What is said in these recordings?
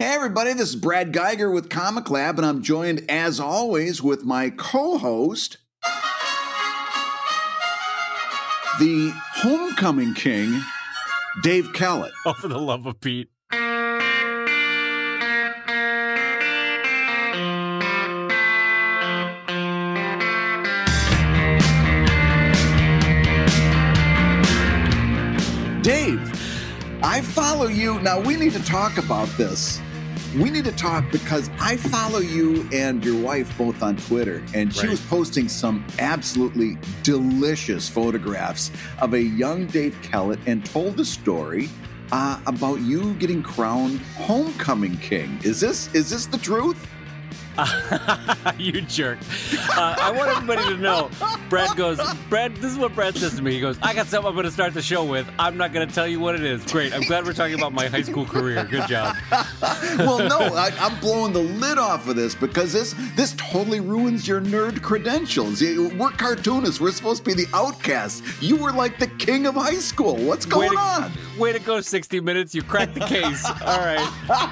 Hey, everybody, this is Brad Geiger with Comic Lab, and I'm joined, as always, with my co-host, the homecoming king, Dave Kellett. Oh, for the love of Pete. Dave, I follow you. Now, we need to talk about this. We need to talk because I follow you and your wife both on Twitter, and she was posting some absolutely delicious photographs of a young Dave Kellett and told the story about you getting crowned homecoming king. Is this the truth? You jerk. I want everybody to know. Brad, this is what Brad says to me. He goes, I got something I'm going to start the show with. I'm not going to tell you what it is. Great. I'm glad we're talking about my high school career. Good job. Well, no, I'm blowing the lid off of this because this totally ruins your nerd credentials. We're cartoonists. We're supposed to be the outcasts. You were like the king of high school. What's going on? Way to go, 60 Minutes. You cracked the case. All right.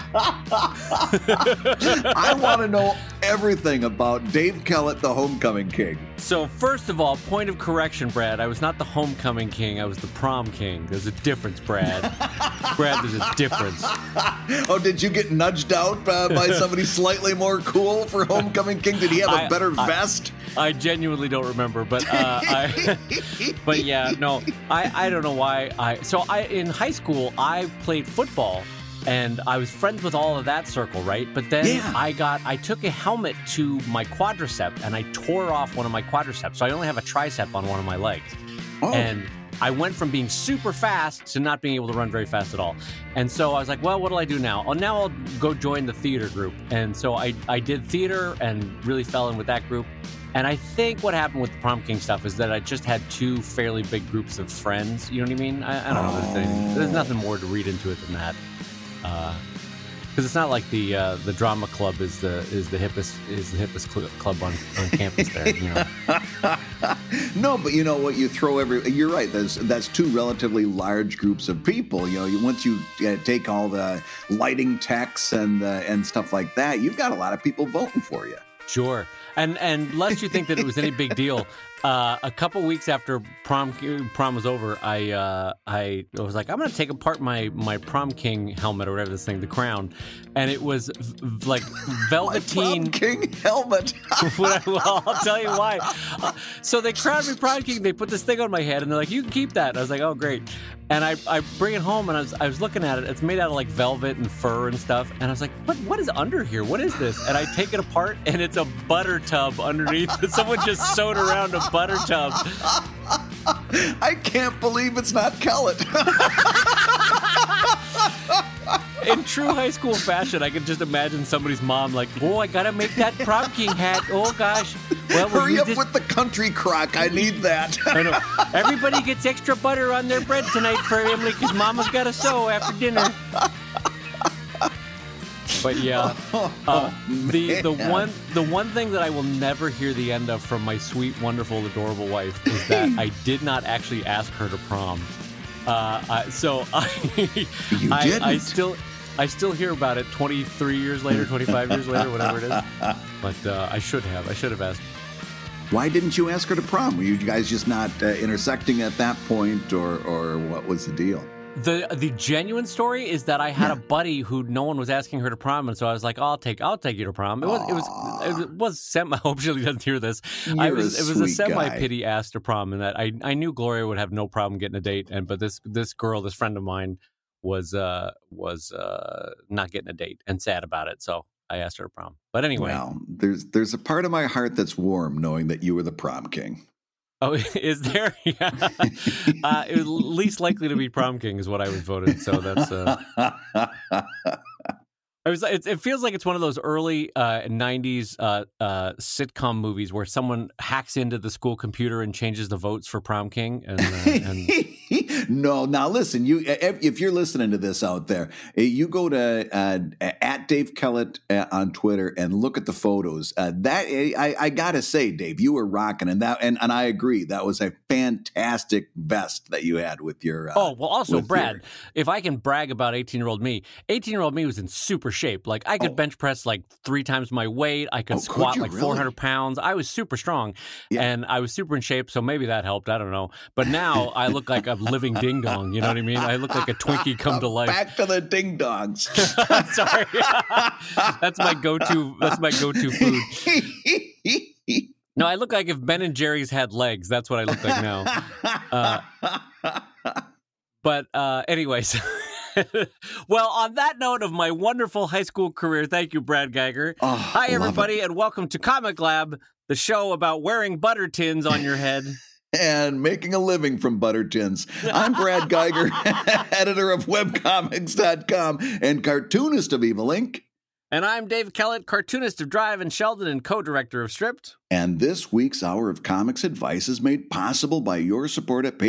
I want to know everything about Dave Kellett, the homecoming king. So first of all, point of correction, Brad. I was not the homecoming king. I was the prom king. There's a difference, Brad. Brad, there's a difference. Oh, did you get nudged out by somebody slightly more cool for homecoming king? Did he have a better vest? I genuinely don't remember, but but yeah, no, I don't know why. In high school, I played football. And I was friends with all of that circle, right? But then I took a helmet to my quadricep and I tore off one of my quadriceps. So I only have a tricep on one of my legs. Oh. And I went from being super fast to not being able to run very fast at all. And so I was like, well, what do I do now? Oh, now I'll go join the theater group. And so I did theater and really fell in with that group. And I think what happened with the prom king stuff is that I just had two fairly big groups of friends. You know what I mean? I don't know. There's nothing more to read into it than that. Because it's not like the drama club is the hippest club on campus there. You know. No, but you know what? You're right. That's two relatively large groups of people. You know, once you take all the lighting techs and stuff like that, you've got a lot of people voting for you. Sure. And lest you think that it was any big deal, a couple weeks after prom was over, I was like, I'm going to take apart my prom king helmet or whatever this thing, the crown, and it was like velveteen. My prom king helmet. Well, I'll tell you why. So they crowned me prom king. They put this thing on my head, and they're like, you can keep that. And I was like, oh, great. And I bring it home, and I was looking at it. It's made out of like velvet and fur and stuff. And I was like, what is under here? What is this? And I take it apart, and it's a butter tub underneath. Someone just sewed around a butter tub. I can't believe it's not Kellett. In true high school fashion, I can just imagine somebody's mom like, oh, I gotta make that prom king hat. Oh gosh. Well, hurry up with the country crock. I need that. I know. Everybody gets extra butter on their bread tonight for Emily because Mama's got to sew after dinner. But yeah, the one thing that I will never hear the end of from my sweet, wonderful, adorable wife is that I did not actually ask her to prom. I still hear about it 23 years later, 25 years later, whatever it is. But I should have asked. Why didn't you ask her to prom? Were you guys just not intersecting at that point, or what was the deal? The genuine story is that I had a buddy who no one was asking her to prom, and so I was like, I'll take you to prom. It was semi. I hope she doesn't hear this. It was a semi pity ask to prom, and that I knew Gloria would have no problem getting a date, but this girl, this friend of mine, was not getting a date and sad about it. So I asked her to prom. But anyway, well, there's a part of my heart that's warm knowing that you were the prom king. Oh, is there? Yeah. It was least likely to be prom king is what I was voted. So that's. It feels like it's one of those early 90s sitcom movies where someone hacks into the school computer and changes the votes for prom king. And No, now listen, if you're listening to this out there, you go to at Dave Kellett on Twitter and look at the photos. I gotta say, Dave, you were rocking, and I agree. That was a fantastic vest that you had with your. Also, Brad, if I can brag about 18-year-old me was in super shape. Like I could bench press like 3 times my weight. I could squat like 400 pounds. I was super strong and I was super in shape. So maybe that helped. I don't know. But now I look like a living ding dong. You know what I mean? I look like a Twinkie come to life. Back to the ding dongs. Sorry. That's my go-to. That's my go-to food. No, I look like if Ben and Jerry's had legs. That's what I look like now. But anyways, well, on that note of my wonderful high school career, thank you, Brad Geiger. Hi, everybody, and welcome to Comic Lab, the show about wearing butter tins on your head. And making a living from butter tins. I'm Brad Geiger, editor of webcomics.com and cartoonist of Evil Inc. And I'm Dave Kellett, cartoonist of Drive and Sheldon and co-director of Stripped. And this week's Hour of Comics Advice is made possible by your support at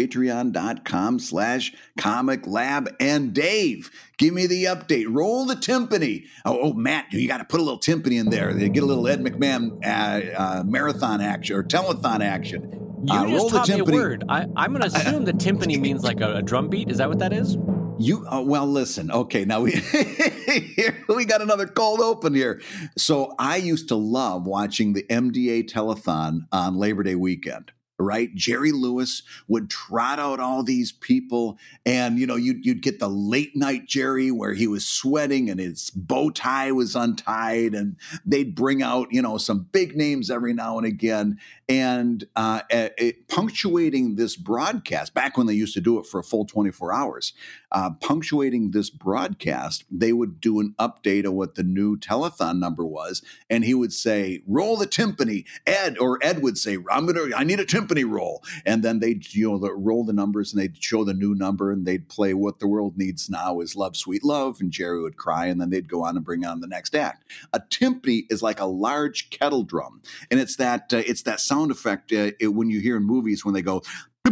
patreon.com/comiclab. And Dave, give me the update. Roll the timpani. Oh, Matt, you got to put a little timpani in there. Get a little Ed McMahon marathon action or telethon action. You just taught me a word. I'm going to assume that timpani means like a drum beat. Is that what that is? Well, listen. Okay, now we got another cold open here. So I used to love watching the MDA telethon on Labor Day weekend. Right? Jerry Lewis would trot out all these people and, you'd get the late night Jerry where he was sweating and his bow tie was untied and they'd bring out, some big names every now and again. And punctuating this broadcast, back when they used to do it for a full 24 hours, punctuating this broadcast, they would do an update of what the new telethon number was. And he would say, roll the timpani. Ed would say, I need a timpani roll. And then they'd, roll the numbers and they'd show the new number and they'd play What the World Needs Now is Love, Sweet Love. And Jerry would cry and then they'd go on and bring on the next act. A timpani is like a large kettle drum. And it's that sound effect when you hear in movies when they go,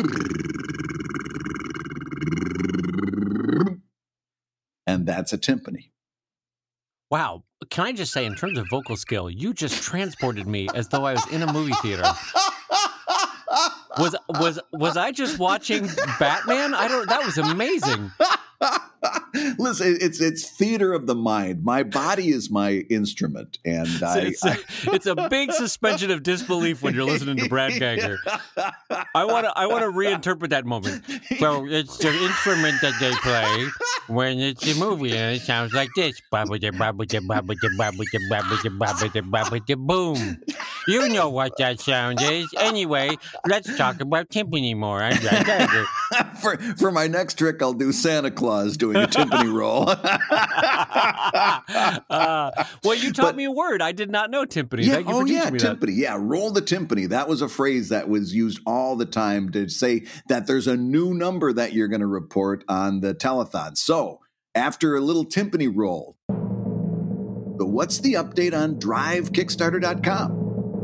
and that's a timpani. Wow. Can I just say, in terms of vocal skill, you just transported me as though I was in a movie theater. Was I just watching Batman? That was amazing. Listen, it's theater of the mind. My body is my instrument, and it's a big suspension of disbelief when you're listening to Brad Geiger. I want to reinterpret that moment. So it's the instrument that they play when it's a movie, and it sounds like this: boom. You know what that sound is. Anyway, let's talk about timpani more. I'm Brad Geiger. For my next trick, I'll do Santa Claus doing a timpani roll. Well, you taught me a word. I did not know timpani. Yeah, Thank you for teaching me timpani. that. Yeah, roll the timpani. That was a phrase that was used all the time to say that there's a new number that you're going to report on the telethon. So after a little timpani roll, what's the update on DriveKickstarter.com?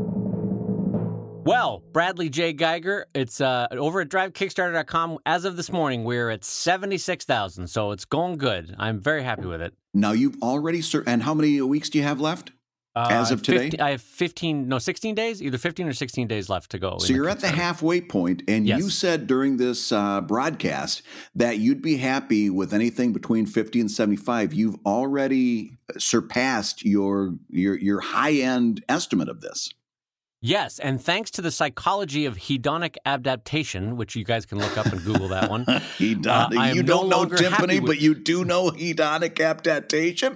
Well, Bradley J. Geiger, it's over at DriveKickstarter.com. As of this morning, we're at 76,000, so it's going good. I'm very happy with it. Now, you've already and how many weeks do you have left as of today? I have 16 days, either 15 or 16 days left to go. So you're at the halfway point, and yes. You said during this broadcast that you'd be happy with anything between 50 and 75. You've already surpassed your high-end estimate of this. Yes, and thanks to the psychology of hedonic adaptation, which you guys can look up and Google that one. Hedonic. You don't know timpani, but you do know hedonic adaptation?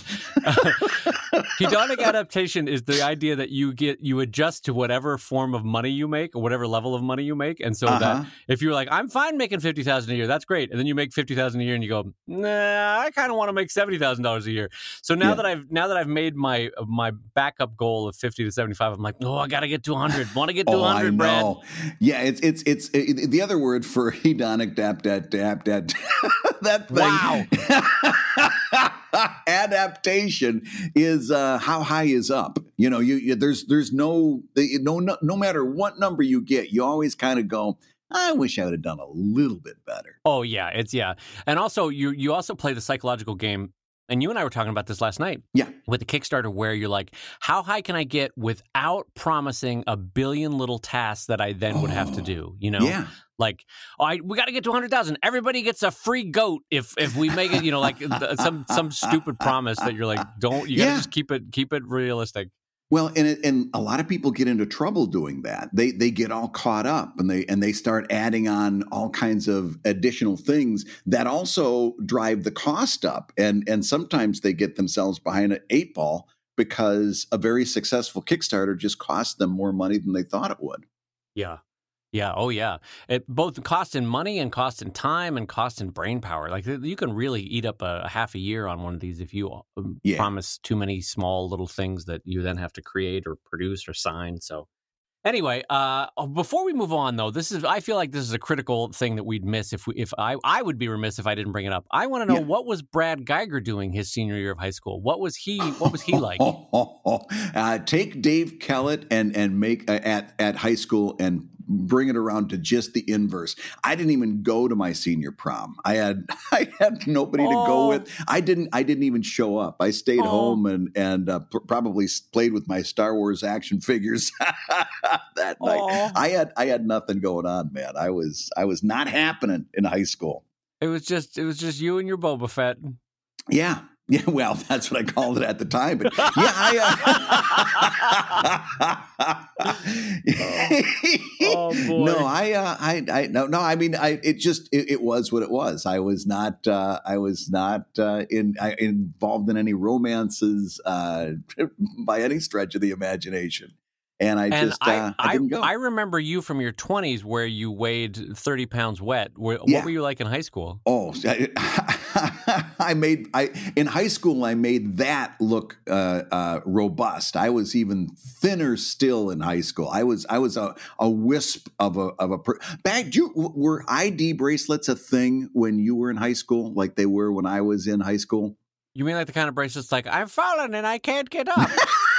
Hedonic adaptation is the idea that you adjust to whatever form of money you make or whatever level of money you make. And so that if you're like, I'm fine making $50,000 a year, that's great. And then you make $50,000 a year and you go, nah, I kind of want to make $70,000 a year. So now that I've made my backup goal of 50 to 75, I'm like, I got to get to 100. Want to get to 100, Brad? Yeah, it's the other word for hedonic that thing. Wow. Adaptation is how high is up. There's no matter what number you get, you always kind of go, I wish I would have done a little bit better. Oh yeah, and also you also play the psychological game. And you and I were talking about this last night. Yeah. With the Kickstarter, where you're like, how high can I get without promising a billion little tasks that I then would have to do? You know? Yeah. Like, we got to get to 100,000. Everybody gets a free goat if we make it. You know, like some stupid promise that you're like, don't. You got to just keep it realistic. Well, and a lot of people get into trouble doing that. They get all caught up and they start adding on all kinds of additional things that also drive the cost up. And sometimes they get themselves behind an 8 ball because a very successful Kickstarter just cost them more money than they thought it would. Yeah. Yeah. Oh, yeah. It both cost in money and cost in time and cost in brain power. Like you can really eat up a half a year on one of these if you promise too many small little things that you then have to create or produce or sign. So anyway, before we move on, though, I feel like this is a critical thing that we'd miss if I would be remiss if I didn't bring it up. I want to know what was Brad Geiger doing his senior year of high school? What was he like? Take Dave Kellett and make at high school and bring it around to just the inverse. I didn't even go to my senior prom. I had nobody to go with. I didn't even show up. I stayed home and probably played with my Star Wars action figures that night. I had nothing going on, man. I was not happening in high school. It was just you and your Boba Fett. Yeah. Yeah, well, that's what I called it at the time. But yeah, boy. No, no. I mean, it was what it was. I was not involved in any romances by any stretch of the imagination. And I didn't go. I remember you from your 20s where you weighed 30 pounds wet. What were you like in high school? Oh, in high school, I made that look robust. I was even thinner still in high school. I was a wisp of a bag. Were ID bracelets a thing when you were in high school, like they were when I was in high school? You mean like the kind of bracelets like I'm falling and I can't get up?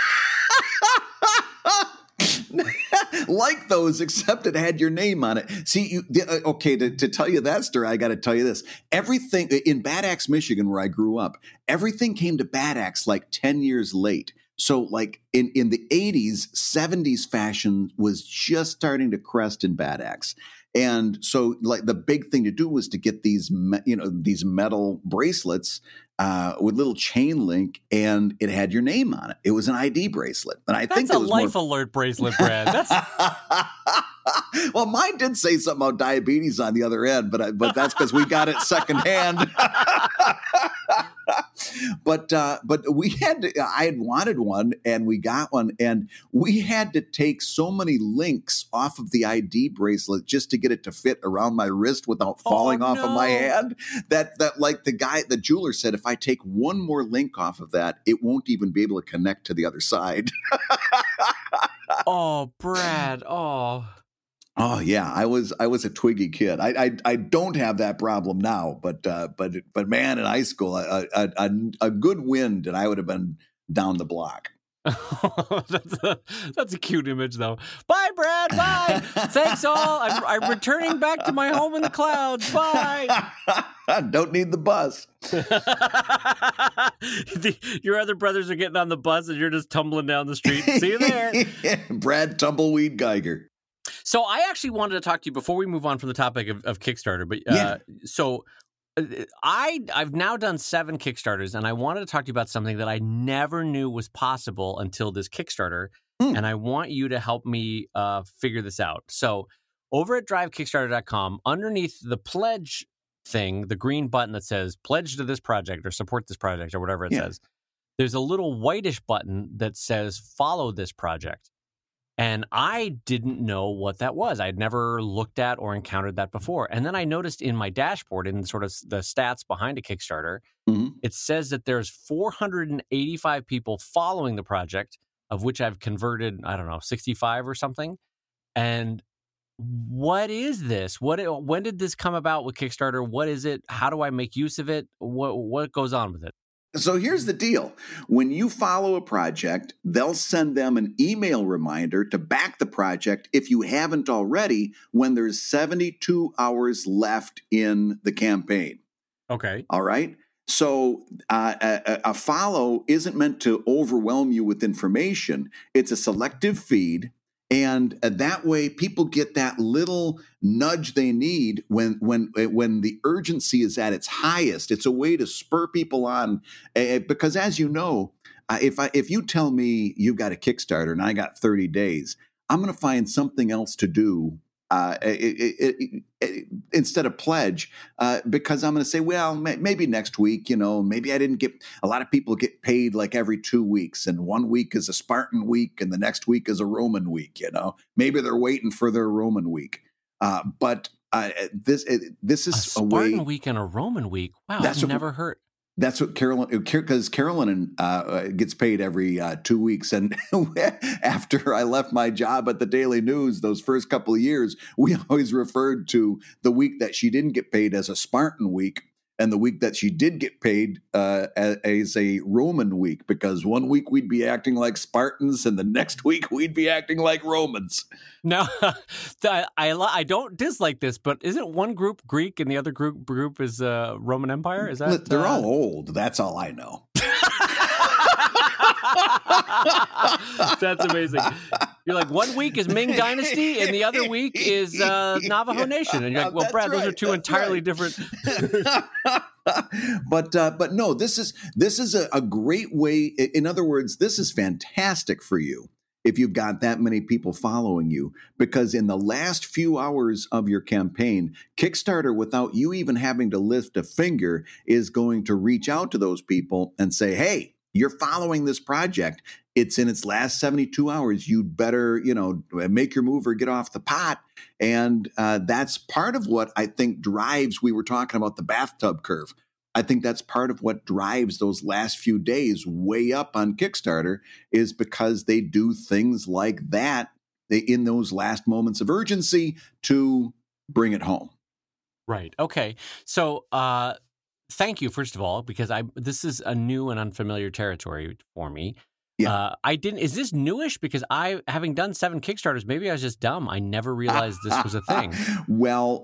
Like those, except it had your name on it. See, to tell you that story, I got to tell you this. Everything in Bad Axe, Michigan, where I grew up, everything came to Bad Axe like 10 years late. So like in the 80s, 70s fashion was just starting to crest in Bad Axe. And so like the big thing to do was to get these metal bracelets with little chain link, and it had your name on it. It was an ID bracelet. And I think that's a life alert bracelet, Brad. That's well, mine did say something about diabetes on the other end, but that's because we got it secondhand. But I had wanted one, and we got one, and we had to take so many links off of the ID bracelet just to get it to fit around my wrist without falling off of my hand. That like the jeweler said, if I take one more link off of that, it won't even be able to connect to the other side. Oh, Brad. Oh yeah, I was a twiggy kid. I don't have that problem now, but man, in high school, a good wind and I would have been down the block. That's a cute image, though. Bye, Brad. Bye. Thanks all. I'm returning back to my home in the clouds. Bye. Don't need the bus. Your other brothers are getting on the bus, and you're just tumbling down the street. See you there, Brad Tumbleweed Geiger. So I actually wanted to talk to you before we move on from the topic of Kickstarter. But so I've now done 7 Kickstarters, and I wanted to talk to you about something that I never knew was possible until this Kickstarter. And I want you to help me figure this out. So over at drivekickstarter.com, underneath the pledge thing, the green button that says pledge to this project or support this project or whatever it says, there's a little whitish button that says follow this project. And I didn't know what that was. I'd never looked at or encountered that before. And then I noticed in my dashboard, in sort of the stats behind a Kickstarter, it says that there's 485 people following the project, of which I've converted, 65 or something. And what is this? When did this come about with Kickstarter? What is it? How do I make use of it? What goes on with it? So here's the deal. When you follow a project, they'll send them an email reminder to back the project if you haven't already, when there's 72 hours left in the campaign. Okay. All right. So a follow isn't meant to overwhelm you with information. It's a selective feed. And that way people get that little nudge they need when the urgency is at its highest. It's a way to spur people on because, as you know, if you tell me you've got a Kickstarter and I got 30 days, I'm going to find something else to do instead of pledge, because I'm going to say, well, maybe next week, maybe I didn't get, a lot of people get paid like every 2 weeks, and 1 week is a Spartan week and the next week is a Roman week, maybe they're waiting for their Roman week. But this is a Spartan week and a Roman week. Wow. That's never heard. That's what because Carolyn gets paid every 2 weeks. And after I left my job at the Daily News, those first couple of years, we always referred to the week that she didn't get paid as a Spartan week, and the week that she did get paid as a Roman week, because 1 week we'd be acting like Spartans and the next week we'd be acting like Romans. No, I don't dislike this, but isn't one group Greek and the other group is Roman Empire? Is that they're all old? That's all I know. That's amazing. You're like, 1 week is Ming Dynasty and the other week is Navajo Nation, and you're like, well, Brad, those are two entirely different. But no, this is a great way. In other words, this is fantastic for you if you've got that many people following you, because in the last few hours of your campaign, Kickstarter, without you even having to lift a finger, is going to reach out to those people and say, hey, you're following this project. It's in its last 72 hours. You'd better, make your move or get off the pot. And that's part of what I think drives, we were talking about the bathtub curve. I think that's part of what drives those last few days way up on Kickstarter, is because they do things like that in those last moments of urgency to bring it home. Right. Okay. So, thank you, first of all, because this is a new and unfamiliar territory for me. Yeah. Is this newish? Because having done 7 Kickstarters, maybe I was just dumb. I never realized this was a thing. Well,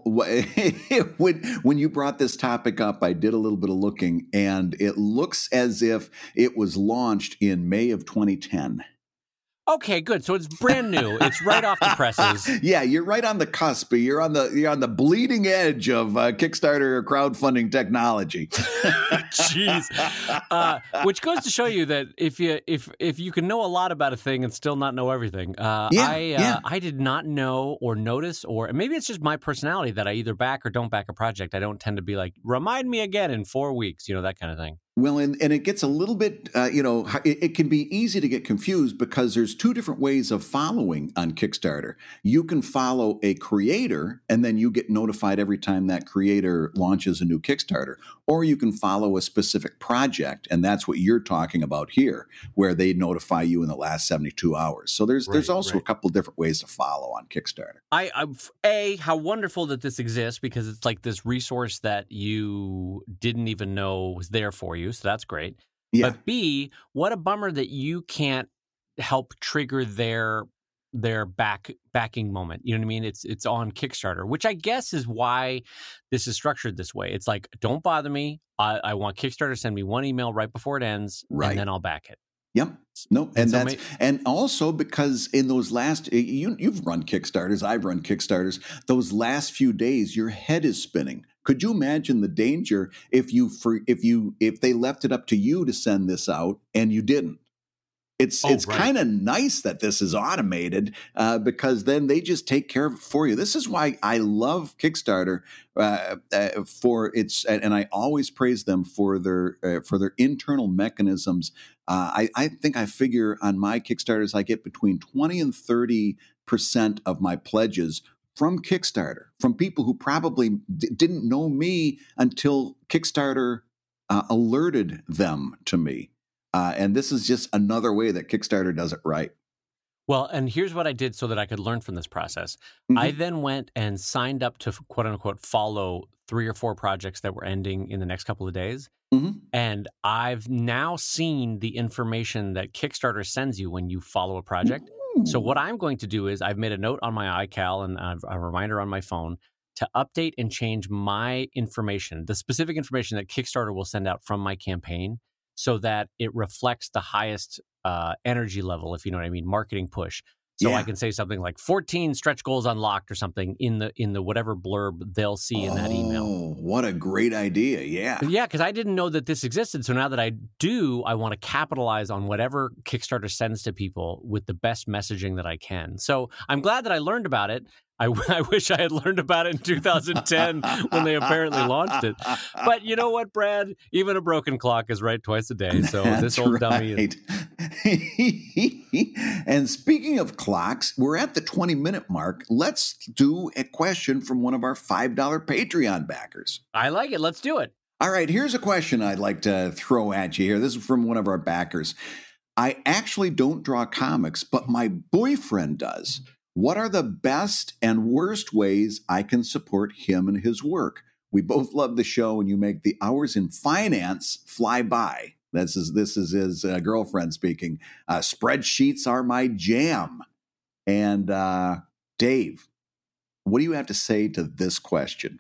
when you brought this topic up, I did a little bit of looking, and it looks as if it was launched in May of 2010. Okay, good. So it's brand new. It's right off the presses. Yeah, you're right on the cusp. You're on the bleeding edge of Kickstarter crowdfunding technology. Jeez, which goes to show you that if you can know a lot about a thing and still not know everything. I did not know or notice, or maybe it's just my personality that I either back or don't back a project. I don't tend to be like, remind me again in 4 weeks, that kind of thing. Well, and it gets a little bit, it can be easy to get confused because there's 2 different ways of following on Kickstarter. You can follow a creator, and then you get notified every time that creator launches a new Kickstarter. Or you can follow a specific project, and that's what you're talking about here, where they notify you in the last 72 hours. So there's also a couple of different ways to follow on Kickstarter. How wonderful that this exists, because it's like this resource that you didn't even know was there for you. So that's great. Yeah. But B, what a bummer that you can't help trigger their backing moment. You know what I mean? It's on Kickstarter, which I guess is why this is structured this way. It's like, don't bother me. I want Kickstarter to send me one email right before it ends, and then I'll back it. Yep. No, and also because in those last, you've run Kickstarters, I've run Kickstarters. Those last few days, your head is spinning. Could you imagine the danger if they left it up to you to send this out and you didn't? It's kind of nice that this is automated because then they just take care of it for you. This is why I love Kickstarter for its, and I always praise them for their internal mechanisms. I think I figure on my Kickstarters I get between 20 and 30% of my pledges from Kickstarter, from people who probably didn't know me until Kickstarter alerted them to me. And this is just another way that Kickstarter does it right. Well, and here's what I did so that I could learn from this process. Mm-hmm. I then went and signed up to, quote unquote, follow 3 or 4 projects that were ending in the next couple of days. Mm-hmm. And I've now seen the information that Kickstarter sends you when you follow a project. Ooh. So what I'm going to do is I've made a note on my iCal and a reminder on my phone to update and change my information, the specific information that Kickstarter will send out from my campaign, so that it reflects the highest energy level, if you know what I mean, marketing push. So I can say something like 14 stretch goals unlocked or something in the whatever blurb they'll see in that email. Oh, what a great idea. Yeah. Yeah, because I didn't know that this existed. So now that I do, I want to capitalize on whatever Kickstarter sends to people with the best messaging that I can. So I'm glad that I learned about it. I wish I had learned about it in 2010 when they apparently launched it. But you know what, Brad? Even a broken clock is right twice a day. So this old dummy is... And speaking of clocks, we're at the 20-minute mark. Let's do a question from one of our $5 Patreon backers. I like it. Let's do it. All right, here's a question I'd like to throw at you here. This is from one of our backers. I actually don't draw comics, but my boyfriend does. What are the best and worst ways I can support him and his work? We both love the show, and you make the hours in finance fly by. This is his girlfriend speaking. Spreadsheets are my jam. And Dave, what do you have to say to this question?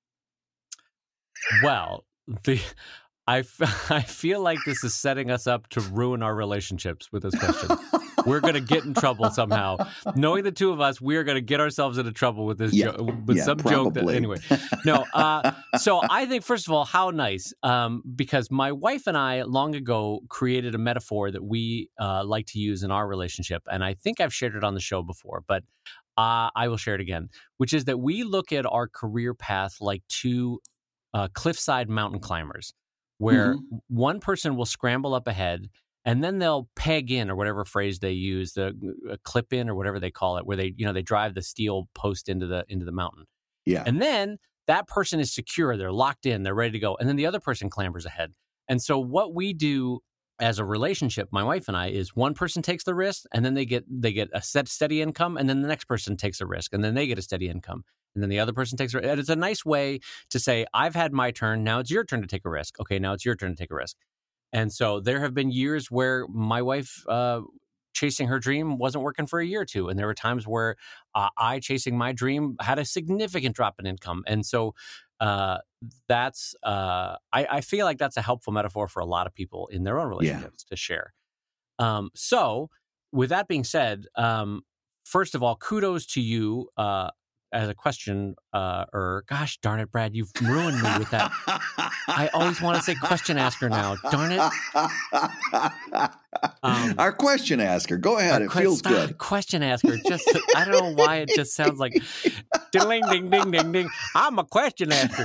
Well, I feel like this is setting us up to ruin our relationships with this question. We're going to get in trouble somehow. Knowing the two of us, we are going to get ourselves into trouble with this joke, some joke. Anyway, no. So I think, first of all, how nice. Because my wife and I long ago created a metaphor that we like to use in our relationship. And I think I've shared it on the show before, but I will share it again, which is that we look at our career path like two cliffside mountain climbers, where one person will scramble up ahead, and then they'll peg in, or whatever phrase they use, the clip in or whatever they call it, where they drive the steel post into the mountain. Yeah. And then that person is secure. They're locked in. They're ready to go. And then the other person clambers ahead. And so what we do as a relationship, my wife and I, is one person takes the risk, and then they get a steady income, and then the next person takes a risk, and then they get a steady income. And then the other person takes a risk. And it's a nice way to say, I've had my turn. Now it's your turn to take a risk. Okay, now it's your turn to take a risk. And so there have been years where my wife chasing her dream wasn't working for a year or two. And there were times where I chasing my dream had a significant drop in income. And so that's I feel like that's a helpful metaphor for a lot of people in their own relationships to share. So with that being said, first of all, kudos to you as a question, gosh darn it, Brad, you've ruined me with that. I always want to say question asker now. Darn it. Our question asker. Go ahead. It feels good. Question asker. Just, I don't know why it just sounds like ding, ding, ding, ding, ding. I'm a question asker.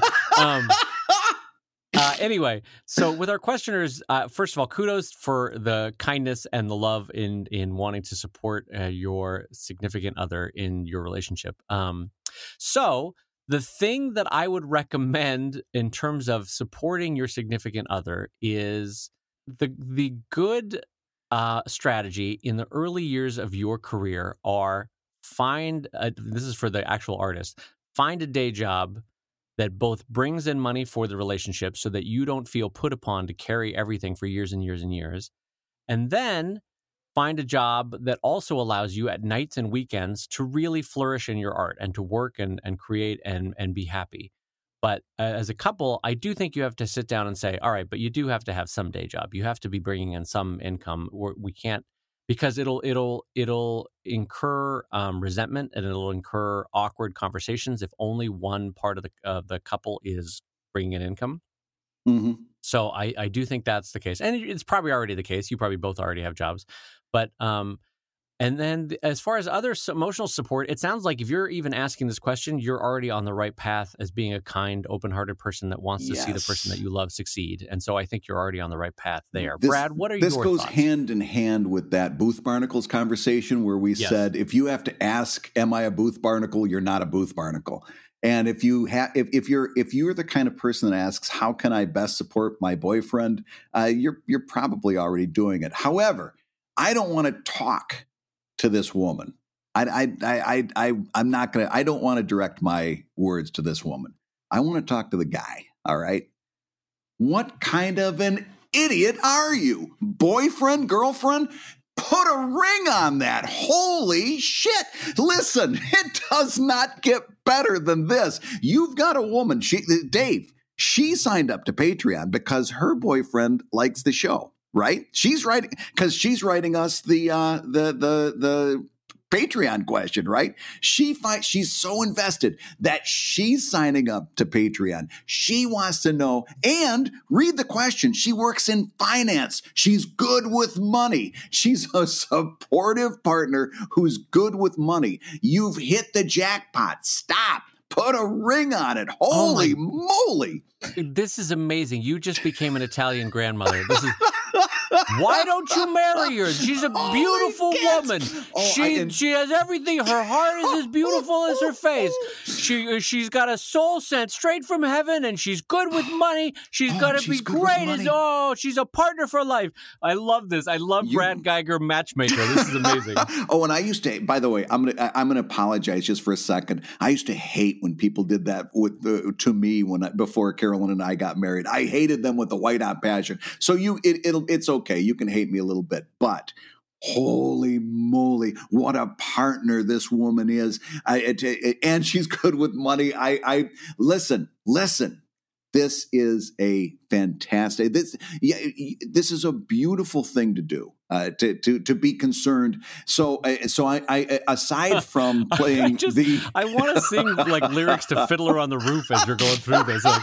Anyway, so with our questioners, first of all, kudos for the kindness and the love in wanting to support your significant other in your relationship. So the thing that I would recommend in terms of supporting your significant other is the good strategy in the early years of your career are this is for the actual artist, find a day job that both brings in money for the relationship so that you don't feel put upon to carry everything for years and years and years. And then find a job that also allows you at nights and weekends to really flourish in your art and to work and create and be happy. But as a couple, I do think you have to sit down and say, all right, but you do have to have some day job. You have to be bringing in some income. We can't, because it'll incur resentment, and it'll incur awkward conversations if only one part of the couple is bringing in income. Mm-hmm. So I do think that's the case, and it's probably already the case. You probably both already have jobs, but and then as far as other emotional support, it sounds like if you're even asking this question, you're already on the right path as being a kind, open-hearted person that wants to see the person that you love succeed. And so I think you're already on the right path there. Brad, what are your thoughts? This goes hand in hand with that Booth Barnacles conversation where we said, if you have to ask, am I a Booth Barnacle? You're not a Booth Barnacle. And if you're the kind of person that asks, how can I best support my boyfriend? You're probably already doing it. However, I don't want to talk to this woman. I'm not going to, I don't want to direct my words to this woman. I want to talk to the guy. All right. What kind of an idiot are you? Boyfriend, girlfriend? Put a ring on that. Holy shit. Listen, it does not get better than this. You've got a woman, Dave, she signed up to Patreon because her boyfriend likes the show, right? She's writing us the Patreon question, right? She's so invested that she's signing up to Patreon. She wants to know and read the question. She works in finance. She's good with money. She's a supportive partner who's good with money. You've hit the jackpot. Stop. Put a ring on it. Holy moly. This is amazing. You just became an Italian grandmother. This is... Why don't you marry her? She's a beautiful woman. She has everything. Her heart is as beautiful as her face. She's got a soul sent straight from heaven, and she's good with money. She's gonna be great. She's a partner for life. I love this. I love Brad Geiger matchmaker. This is amazing. And I used to. By the way, I'm gonna apologize just for a second. I used to hate when people did that to me before Carolyn and I got married. I hated them with a white hot passion. So it's okay. You can hate me a little bit, but holy moly, what a partner this woman is. And she's good with money. Listen. This is a fantastic, this is a beautiful thing to do, to be concerned. So I aside from playing I want to sing like lyrics to Fiddler on the Roof as you're going through this. Like,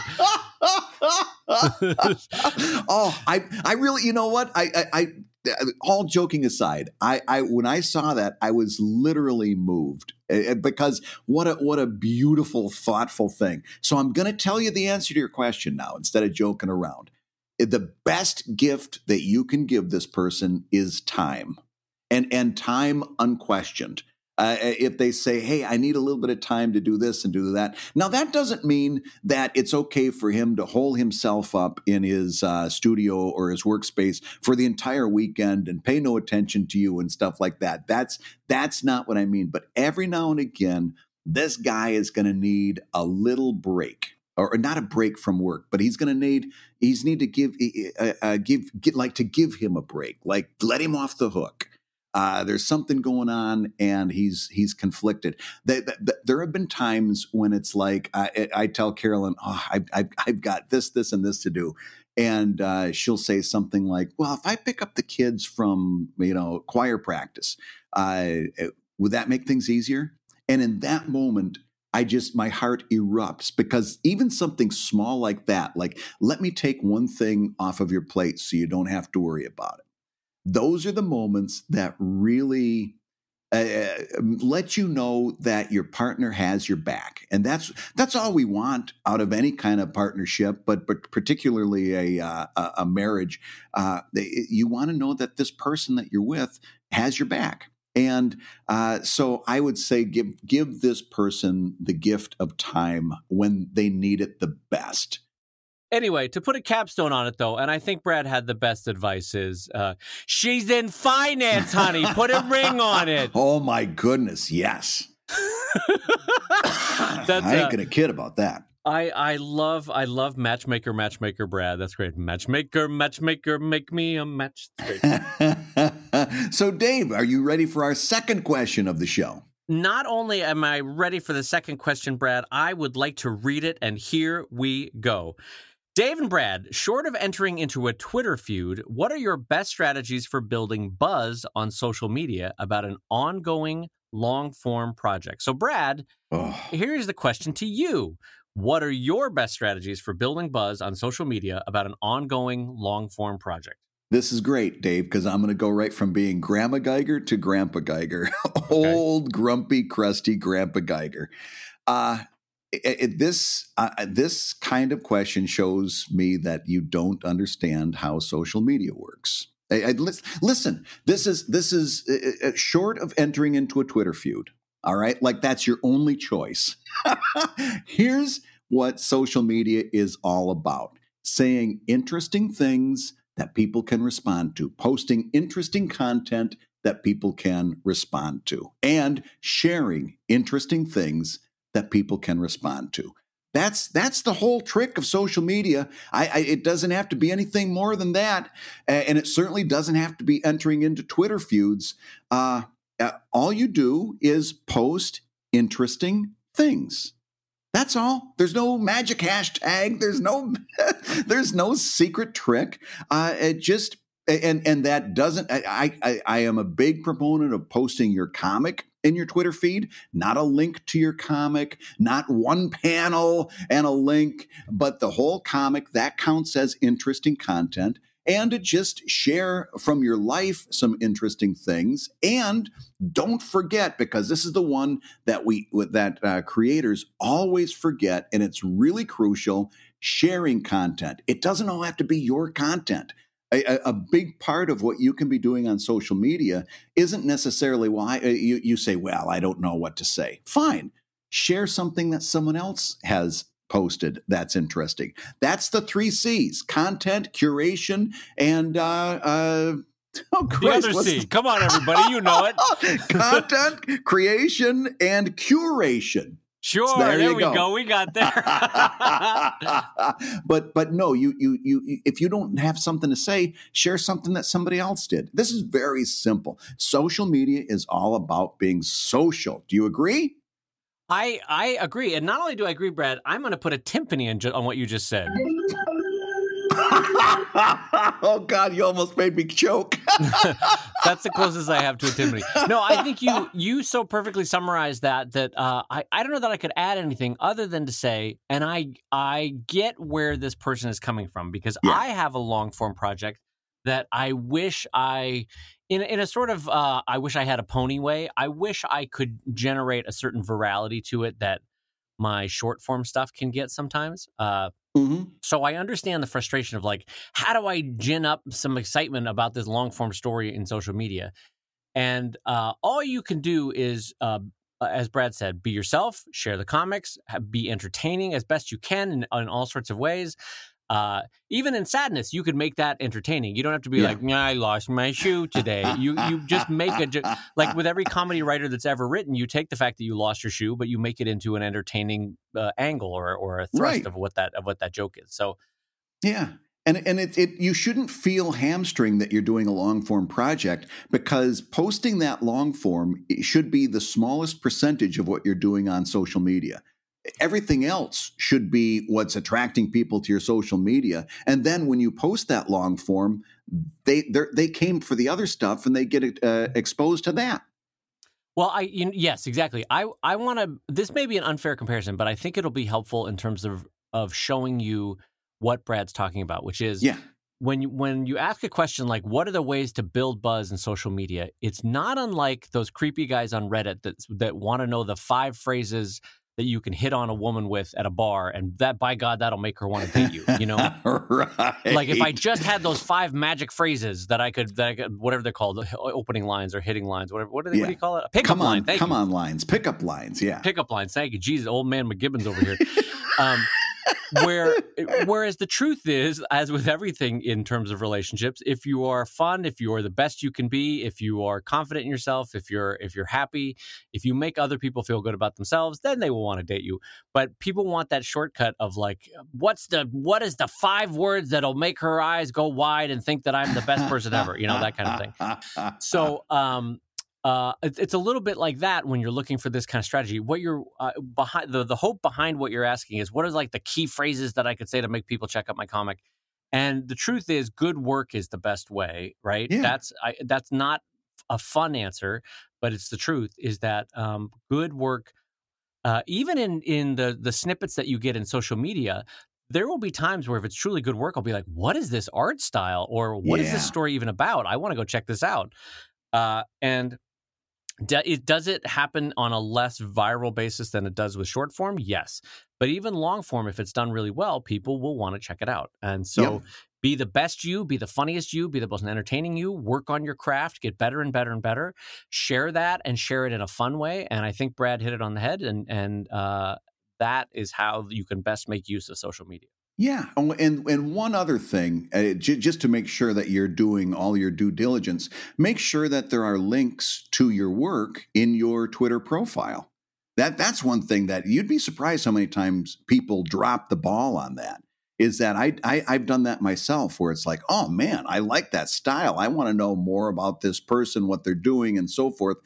I really, you know what? I all joking aside, I when I saw that, I was literally moved because what a beautiful, thoughtful thing. So I'm going to tell you the answer to your question now instead of joking around. The best gift that you can give this person is time, and time unquestioned. If they say, hey, I need a little bit of time to do this and do that. Now, that doesn't mean that it's okay for him to hole himself up in his studio or his workspace for the entire weekend and pay no attention to you and stuff like that. That's not what I mean. But every now and again, this guy is going to need a little break. Or not a break from work, but he's need to give him a break, like let him off the hook. There's something going on, and he's conflicted. There have been times when it's like I tell Carolyn, I've got this, and this to do, and she'll say something like, "Well, if I pick up the kids from choir practice, would that make things easier?" And in that moment, my heart erupts because even something small like that, like let me take one thing off of your plate so you don't have to worry about it. Those are the moments that really let you know that your partner has your back. And that's all we want out of any kind of partnership, but particularly a marriage. You want to know that this person that you're with has your back. And so I would say give this person the gift of time when they need it the best. Anyway, to put a capstone on it, though, and I think Brad had the best advice is, she's in finance, honey. Put a ring on it. Oh, my goodness, yes. I ain't going to kid about that. I love matchmaker, Brad. That's great. Matchmaker, make me a match. So, Dave, are you ready for our second question of the show? Not only am I ready for the second question, Brad, I would like to read it, and here we go. Dave and Brad, short of entering into a Twitter feud, what are your best strategies for building buzz on social media about an ongoing long-form project? So, Brad, here's the question to you. What are your best strategies for building buzz on social media about an ongoing long-form project? This is great, Dave, because I'm going to go right from being Grandma Geiger to Grandpa Geiger. Old, grumpy, crusty Grandpa Geiger. This kind of question shows me that you don't understand how social media works. Listen, this is short of entering into a Twitter feud. All right, like that's your only choice. Here's what social media is all about: saying interesting things that people can respond to, posting interesting content that people can respond to, and sharing interesting things that people can respond to. That's the whole trick of social media. It doesn't have to be anything more than that, and it certainly doesn't have to be entering into Twitter feuds. All you do is post interesting things. That's all. There's no magic hashtag. There's no secret trick. It just and that doesn't. I am a big proponent of posting your comic in your Twitter feed, not a link to your comic, not one panel and a link, but the whole comic. That counts as interesting content. And to just share from your life some interesting things. And don't forget, because this is the one that creators always forget, and it's really crucial, sharing content. It doesn't all have to be your content. A big part of what you can be doing on social media isn't necessarily, you say, well, I don't know what to say. Fine. Share something that someone else has posted that's interesting. That's the 3 C's: content, curation, and the other C. Come on, everybody, you know it. Content, creation, and curation. Sure, so there we go. We got there. but no, you if you don't have something to say, share something that somebody else did. This is very simple. Social media is all about being social. Do you agree? I agree. And not only do I agree, Brad, I'm going to put a timpani on what you just said. Oh, God, you almost made me choke. That's the closest I have to a timpani. No, I think you so perfectly summarized that I don't know that I could add anything other than to say, and I get where this person is coming from, because I have a long form project that I wish in a sort of, I wish I had a pony way. I wish I could generate a certain virality to it that my short form stuff can get sometimes. So I understand the frustration of like, how do I gin up some excitement about this long form story in social media? And all you can do is, as Brad said, be yourself, share the comics, be entertaining as best you can in all sorts of ways. Even in sadness, you could make that entertaining. You don't have to be like, I lost my shoe today. You just make like with every comedy writer that's ever written, you take the fact that you lost your shoe, but you make it into an entertaining angle or a thrust of what that joke is. So, yeah. And you shouldn't feel hamstring that you're doing a long form project, because posting that long form should be the smallest percentage of what you're doing on social media. Everything else should be what's attracting people to your social media. And then when you post that long form, they came for the other stuff and they get exposed to that. Well, yes, exactly. I want to, this may be an unfair comparison, but I think it'll be helpful in terms of showing you what Brad's talking about, which is when you ask a question like, what are the ways to build buzz in social media? It's not unlike those creepy guys on Reddit that want to know the 5 phrases that you can hit on a woman with at a bar, and that, by God, that'll make her want to date you, you know? Right. Like if I just had those 5 magic phrases that I could, whatever they're called, opening lines or hitting lines, whatever. What do you call it? A pickup line. Come on lines. Pickup lines, yeah. Pickup lines, thank you. Jesus, old man McGibbons over here. Whereas the truth is, as with everything in terms of relationships, if you are fun, if you are the best you can be, if you are confident in yourself, if you're happy, if you make other people feel good about themselves, then they will want to date you. But people want that shortcut of like, what is the 5 words that'll make her eyes go wide and think that I'm the best person ever, you know, that kind of thing. So it's a little bit like that when you're looking for this kind of strategy. What you're behind the hope behind what you're asking is, what are like the key phrases that I could say to make people check out my comic? And the truth is, good work is the best way, right? Yeah. That's not a fun answer, but it's the truth. Is that good work? Even in the snippets that you get in social media, there will be times where if it's truly good work, I'll be like, what is this art style, or what is this story even about? I want to go check this out. And does it happen on a less viral basis than it does with short form? Yes. But even long form, if it's done really well, people will want to check it out. And so be the best you, be the funniest you, be the most entertaining you, work on your craft, get better and better and better, share that and share it in a fun way. And I think Brad hit it on the head. And that is how you can best make use of social media. Yeah. Oh, and one other thing, just to make sure that you're doing all your due diligence, make sure that there are links to your work in your Twitter profile. That's one thing that you'd be surprised how many times people drop the ball on that. Is that I've done that myself, where it's like, oh man, I like that style. I want to know more about this person, what they're doing, and so forth.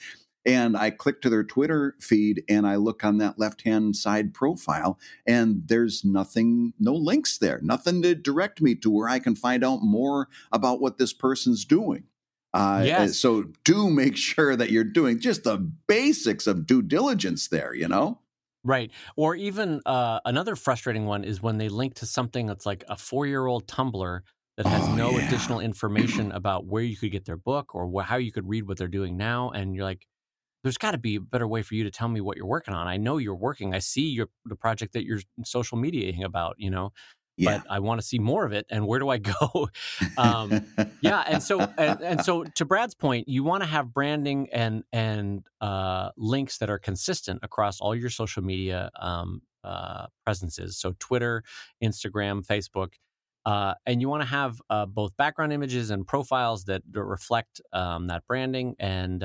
And I click to their Twitter feed and I look on that left-hand side profile and there's nothing, no links there, nothing to direct me to where I can find out more about what this person's doing. Yes. So do make sure that you're doing just the basics of due diligence there, you know? Right. Or even another frustrating one is when they link to something that's like a 4-year-old Tumblr that has no additional information about where you could get their book or how you could read what they're doing now. And you're like, there's got to be a better way for you to tell me what you're working on. I know you're working. I see the project that you're social mediating about, you know. Yeah. But I want to see more of it. And where do I go? Yeah. And so to Brad's point, you want to have branding and links that are consistent across all your social media presences. So Twitter, Instagram, Facebook. And you want to have both background images and profiles that reflect that branding and,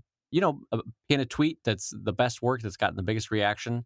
pin a tweet that's the best work that's gotten the biggest reaction.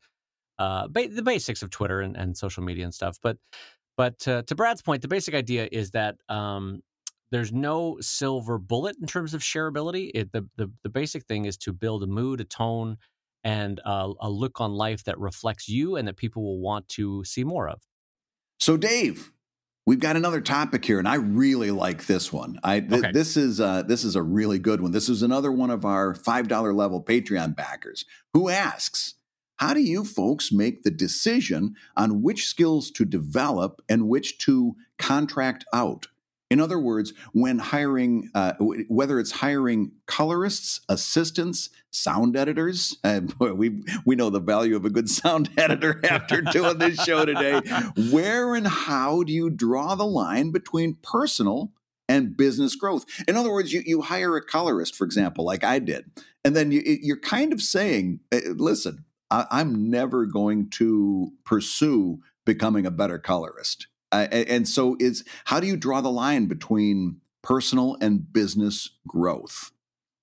The basics of Twitter and social media and stuff. But to Brad's point, the basic idea is that there's no silver bullet in terms of shareability. The basic thing is to build a mood, a tone, and a look on life that reflects you and that people will want to see more of. So, Dave, we've got another topic here, and I really like this one. Okay. This is a really good one. This is another one of our $5 level Patreon backers who asks, how do you folks make the decision on which skills to develop and which to contract out? In other words, when hiring, whether it's hiring colorists, assistants, sound editors, we know the value of a good sound editor after doing this show today. Where and how do you draw the line between personal and business growth? In other words, you hire a colorist, for example, like I did, and then you're kind of saying, listen, I'm never going to pursue becoming a better colorist. And so how do you draw the line between personal and business growth?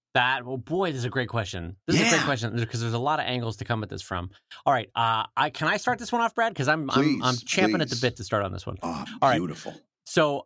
Boy, this is a great question. This is a great question because there's a lot of angles to come at this from. All right. Can I start this one off, Brad? Because I'm champing at the bit to start on this one. Oh, all beautiful. Right. So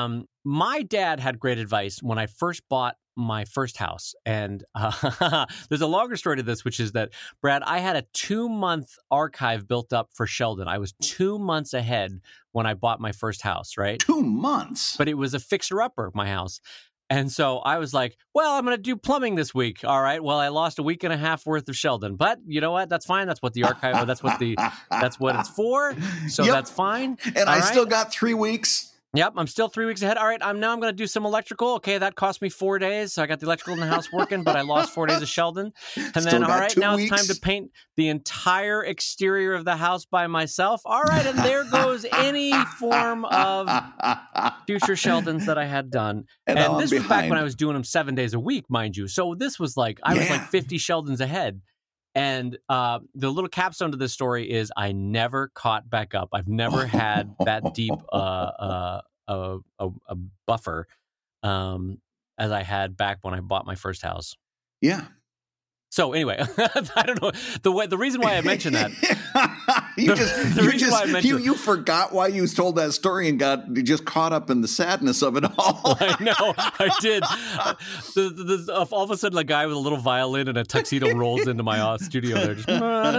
my dad had great advice when I first bought my first house. And there's a longer story to this, which is that, Brad, I had a 2-month archive built up for Sheldon. I was 2 months ahead when I bought my first house, right? 2 months? But it was a fixer-upper, my house. And so I was like, well, I'm going to do plumbing this week. All right. Well, I lost a week and a half worth of Sheldon, but you know what? That's fine. That's what the archive, that's what it's for. So that's fine. And I still got 3 weeks. Yep, I'm still 3 weeks ahead. All right, I'm going to do some electrical. Okay, that cost me 4 days. So I got the electrical in the house working, but I lost 4 days of Sheldon. And then, all right, now it's time to paint the entire exterior of the house by myself. All right, and there goes any form of future Sheldons that I had done. And this was back when I was doing them 7 days a week, mind you. So this was like, I was like 50 Sheldons ahead. And the little capstone to this story is I never caught back up. I've never had that deep a buffer as I had back when I bought my first house. Yeah. So anyway, I don't know the reason why I mentioned that. You forgot why you told that story and got just caught up in the sadness of it all. I know, I did. All of a sudden, a guy with a little violin and a tuxedo rolls into my studio. There, just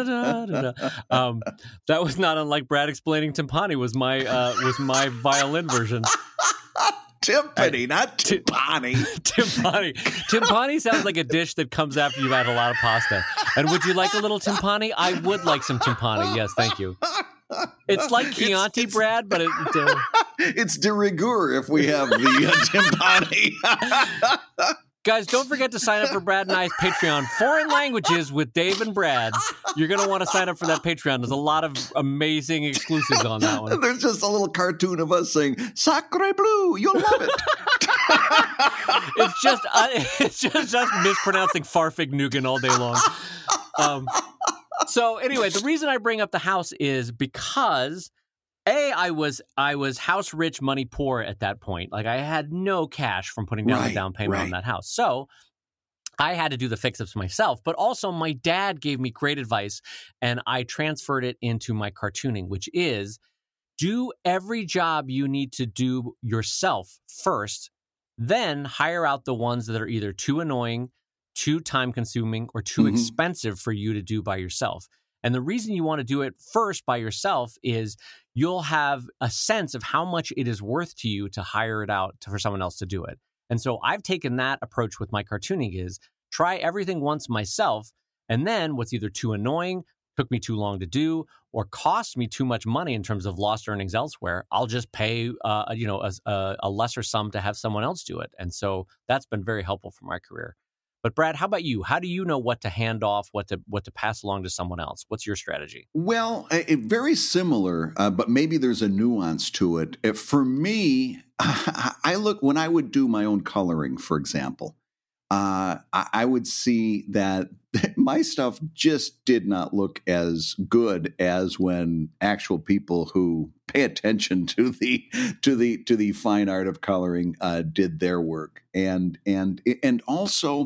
that was not unlike Brad explaining timpani. Was my violin version. Timpani, not timpani. Timpani sounds like a dish that comes after you've had a lot of pasta. And would you like a little timpani? I would like some timpani. Yes, thank you. It's like Chianti, Brad, but it's de rigueur if we have the timpani. Guys, don't forget to sign up for Brad and I's Patreon, Foreign Languages with Dave and Brad. You're going to want to sign up for that Patreon. There's a lot of amazing exclusives on that one. There's just a little cartoon of us saying, Sacre Bleu, you'll love it. It's just mispronouncing Farfignugan all day long. So anyway, the reason I bring up the house is because I was house rich, money poor at that point. Like I had no cash from putting down the down payment on that house. So I had to do the fix-ups myself, but also my dad gave me great advice and I transferred it into my cartooning, which is do every job you need to do yourself first, then hire out the ones that are either too annoying, too time consuming or too expensive for you to do by yourself. And the reason you want to do it first by yourself is you'll have a sense of how much it is worth to you to hire it out for someone else to do it. And so I've taken that approach with my cartooning is try everything once myself. And then what's either too annoying, took me too long to do, or cost me too much money in terms of lost earnings elsewhere, I'll just pay a lesser sum to have someone else do it. And so that's been very helpful for my career. But Brad, how about you? How do you know what to hand off, what to pass along to someone else? What's your strategy? Well, very similar, but maybe there's a nuance to it. For me, I look when I would do my own coloring, for example. I would see that my stuff just did not look as good as when actual people who pay attention to the fine art of coloring did their work, and also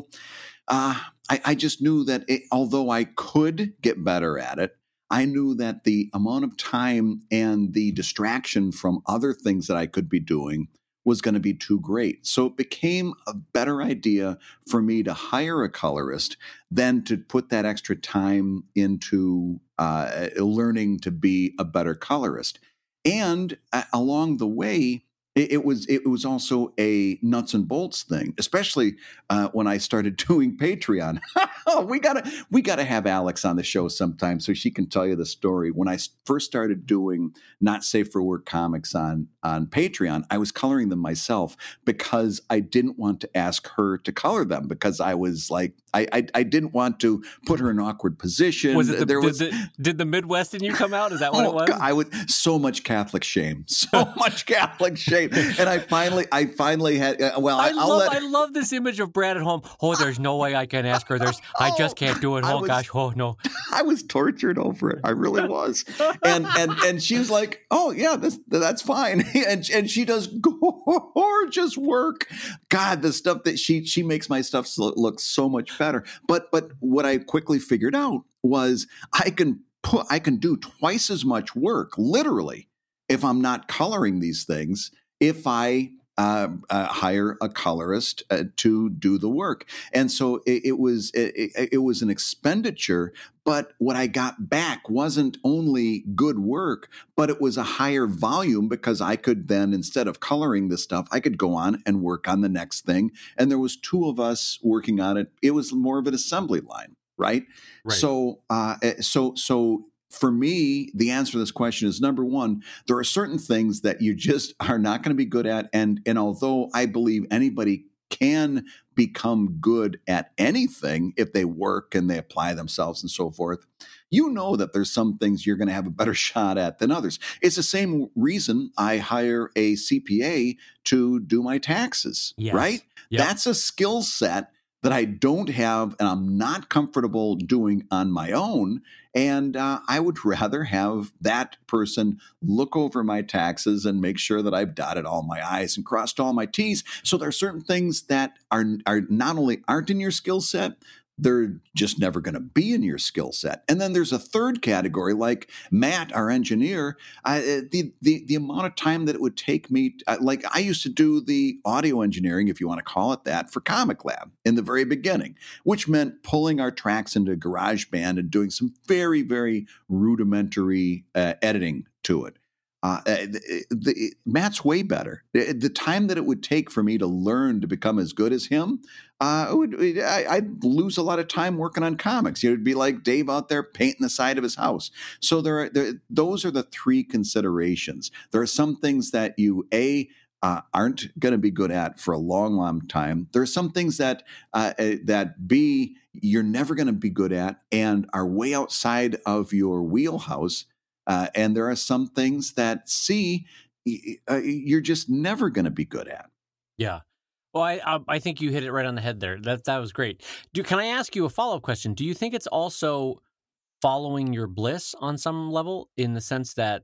I just knew that although I could get better at it, I knew that the amount of time and the distraction from other things that I could be doing was going to be too great. So it became a better idea for me to hire a colorist than to put that extra time into learning to be a better colorist. And along the way, it was also a nuts and bolts thing, especially when I started doing Patreon. we gotta have Alex on the show sometime so she can tell you the story. When I first started doing Not Safe for Work comics on Patreon, I was coloring them myself because I didn't want to ask her to color them because I was like I didn't want to put her in an awkward position. Was it did the Midwest in you come out? Is that what it was? God, I would so much Catholic shame, and I finally had. I love this image of Brad at home. Oh, there's no way I can ask her. I just can't do it. Gosh. Oh no. I was tortured over it. I really was. And she was like, "Oh yeah, that's fine." And she does gorgeous work. God, the stuff that she makes my stuff look so much better. But what I quickly figured out was I can do twice as much work, literally, if I'm not coloring these things, if I hire a colorist to do the work. And so it was an expenditure, but what I got back wasn't only good work, but it was a higher volume because I could then, instead of coloring this stuff, I could go on and work on the next thing. And there was two of us working on it. It was more of an assembly line, right? So for me, the answer to this question is, number one, there are certain things that you just are not going to be good at. And although I believe anybody can become good at anything if they work and they apply themselves and so forth, you know that there's some things you're going to have a better shot at than others. It's the same reason I hire a CPA to do my taxes, right? Yep. That's a skill set that I don't have and I'm not comfortable doing on my own. And I would rather have that person look over my taxes and make sure that I've dotted all my I's and crossed all my T's. So there are certain things that are not only aren't in your skill set, they're just never going to be in your skill set. And then there's a third category, like Matt, our engineer. The amount of time that it would take me, like I used to do the audio engineering, if you want to call it that, for Comic Lab in the very beginning, which meant pulling our tracks into GarageBand and doing some very, very rudimentary editing to it. Matt's way better. The time that it would take for me to learn to become as good as him, I'd lose a lot of time working on comics. It would be like Dave out there painting the side of his house. So those are the three considerations. There are some things that you aren't going to be good at for a long, long time. There are some things that B, you're never going to be good at and are way outside of your wheelhouse. And there are some things that C, you're just never going to be good at. Yeah. Well, I think you hit it right on the head there. That was great. Can I ask you a follow-up question? Do you think it's also following your bliss on some level, in the sense that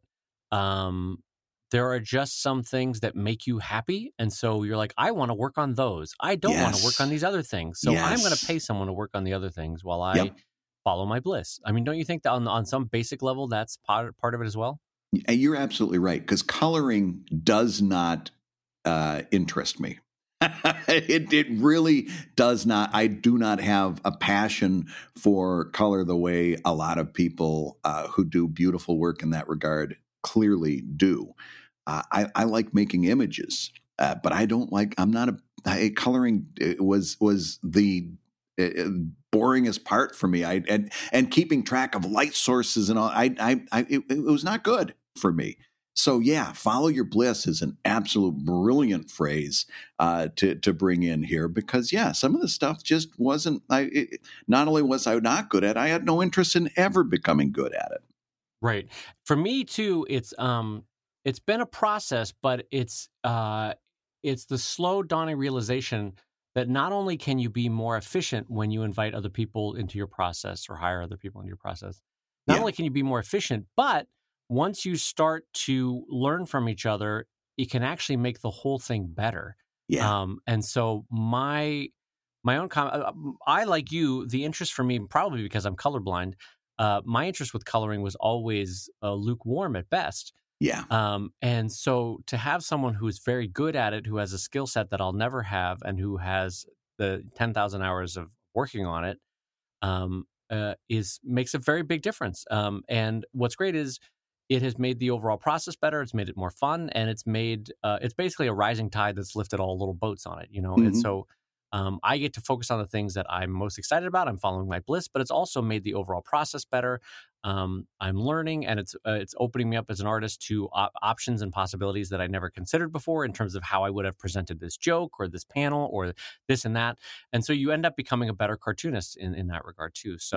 there are just some things that make you happy, and so you're like, I want to work on those. I don't want to work on these other things. So I'm going to pay someone to work on the other things while I follow my bliss. I mean, don't you think that on some basic level, that's part of it as well? You're absolutely right, because coloring does not interest me. It really does not. I do not have a passion for color the way a lot of people who do beautiful work in that regard clearly do. I like making images, but I don't like. I'm not coloring. Was the boringest part for me. And keeping track of light sources and all. It was not good for me. So yeah, follow your bliss is an absolute brilliant phrase to bring in here because some of the stuff just wasn't. Not only was I not good at it, I had no interest in ever becoming good at it. Right. For me too, it's been a process, but it's the slow dawning realization that not only can you be more efficient when you invite other people into your process or hire other people into your process, not only can you be more efficient, but once you start to learn from each other, it can actually make the whole thing better. Yeah. And so my own I, like you, the interest for me, probably because I'm colorblind, my interest with coloring was always lukewarm at best. Yeah. And so to have someone who's very good at it, who has a skill set that I'll never have, and who has the 10,000 hours of working on it, makes a very big difference. And what's great is it has made the overall process better. It's made it more fun, and it's made it's basically a rising tide that's lifted all little boats on it, Mm-hmm. And so I get to focus on the things that I'm most excited about. I'm following my bliss, but it's also made the overall process better. I'm learning, and it's opening me up as an artist to options and possibilities that I never considered before in terms of how I would have presented this joke or this panel or this and that. And so you end up becoming a better cartoonist in that regard too. So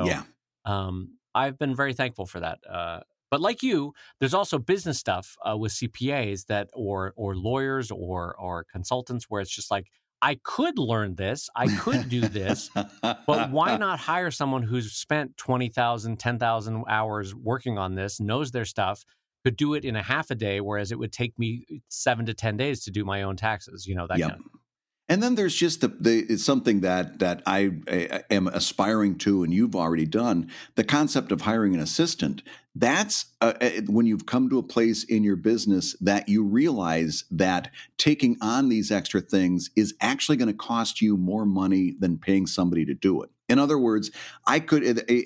I've been very thankful for that. But like you, there's also business stuff with CPAs that or lawyers or consultants where it's just like, I could learn this, I could do this, but why not hire someone who's spent 20,000, 10,000 hours working on this, knows their stuff, could do it in a half a day, whereas it would take me 7 to 10 days to do my own taxes, that kind of. And then there's just it's something that I am aspiring to, and you've already done, the concept of hiring an assistant. That's when you've come to a place in your business that you realize that taking on these extra things is actually going to cost you more money than paying somebody to do it. In other words, I could,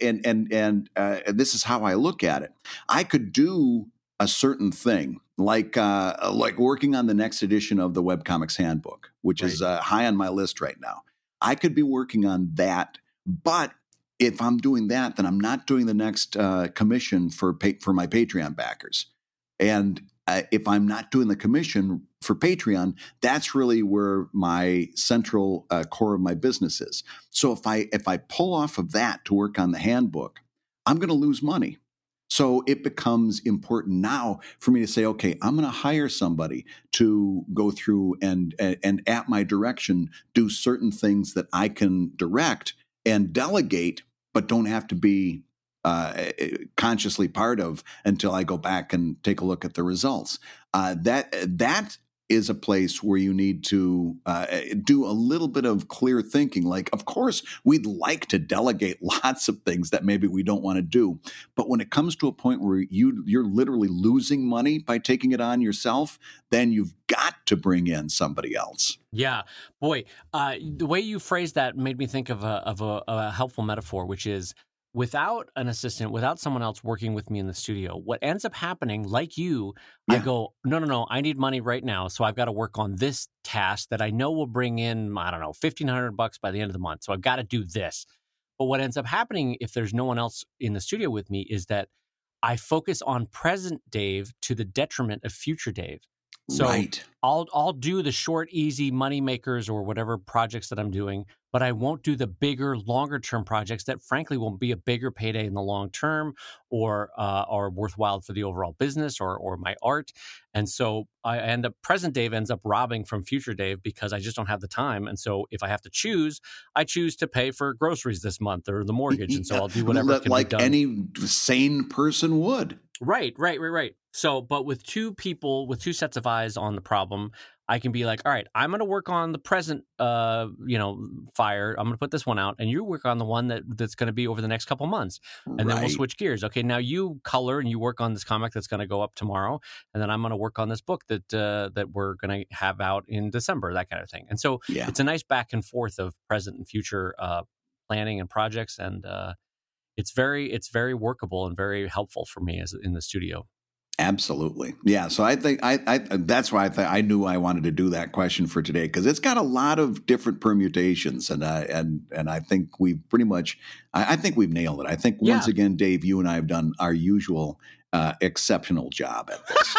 and this is how I look at it. I could do a certain thing, like working on the next edition of the Webcomics Handbook, which is high on my list right now. I could be working on that, but if I'm doing that, then I'm not doing the next commission for my Patreon backers. And if I'm not doing the commission for Patreon, that's really where my central core of my business is. So if I pull off of that to work on the handbook, I'm going to lose money. So it becomes important now for me to say, okay, I'm going to hire somebody to go through and at my direction, do certain things that I can direct and delegate, but don't have to be consciously part of until I go back and take a look at the results. That is a place where you need to do a little bit of clear thinking. Like, of course, we'd like to delegate lots of things that maybe we don't want to do. But when it comes to a point where you're literally losing money by taking it on yourself, then you've got to bring in somebody else. Yeah. Boy, the way you phrased that made me think of a helpful metaphor, which is, without an assistant, without someone else working with me in the studio, what ends up happening, like you, I go, no, I need money right now. So I've got to work on this task that I know will bring in, I don't know, $1,500 by the end of the month. So I've got to do this. But what ends up happening if there's no one else in the studio with me is that I focus on present Dave to the detriment of future Dave. So I'll do the short, easy money makers or whatever projects that I'm doing, but I won't do the bigger, longer term projects that frankly won't be a bigger payday in the long term or are worthwhile for the overall business or my art. And so present Dave ends up robbing from future Dave because I just don't have the time. And so if I have to choose, I choose to pay for groceries this month or the mortgage. And so I'll do whatever can be done. Like any sane person would. Right. So, but with two sets of eyes on the problem, I can be like, all right, I'm going to work on the present, fire. I'm going to put this one out, and you work on the one that's going to be over the next couple months, and then we'll switch gears. Okay, now you color and you work on this comic that's going to go up tomorrow, and then I'm going to work on this book that we're going to have out in December, that kind of thing. And so it's a nice back and forth of present and future planning and projects, and it's very workable and very helpful for me as in the studio. Absolutely. Yeah. So I think I that's why I knew I wanted to do that question for today, because it's got a lot of different permutations, and I think we've pretty much I think we've nailed it. I think once again, Dave, you and I have done our usual exceptional job at this.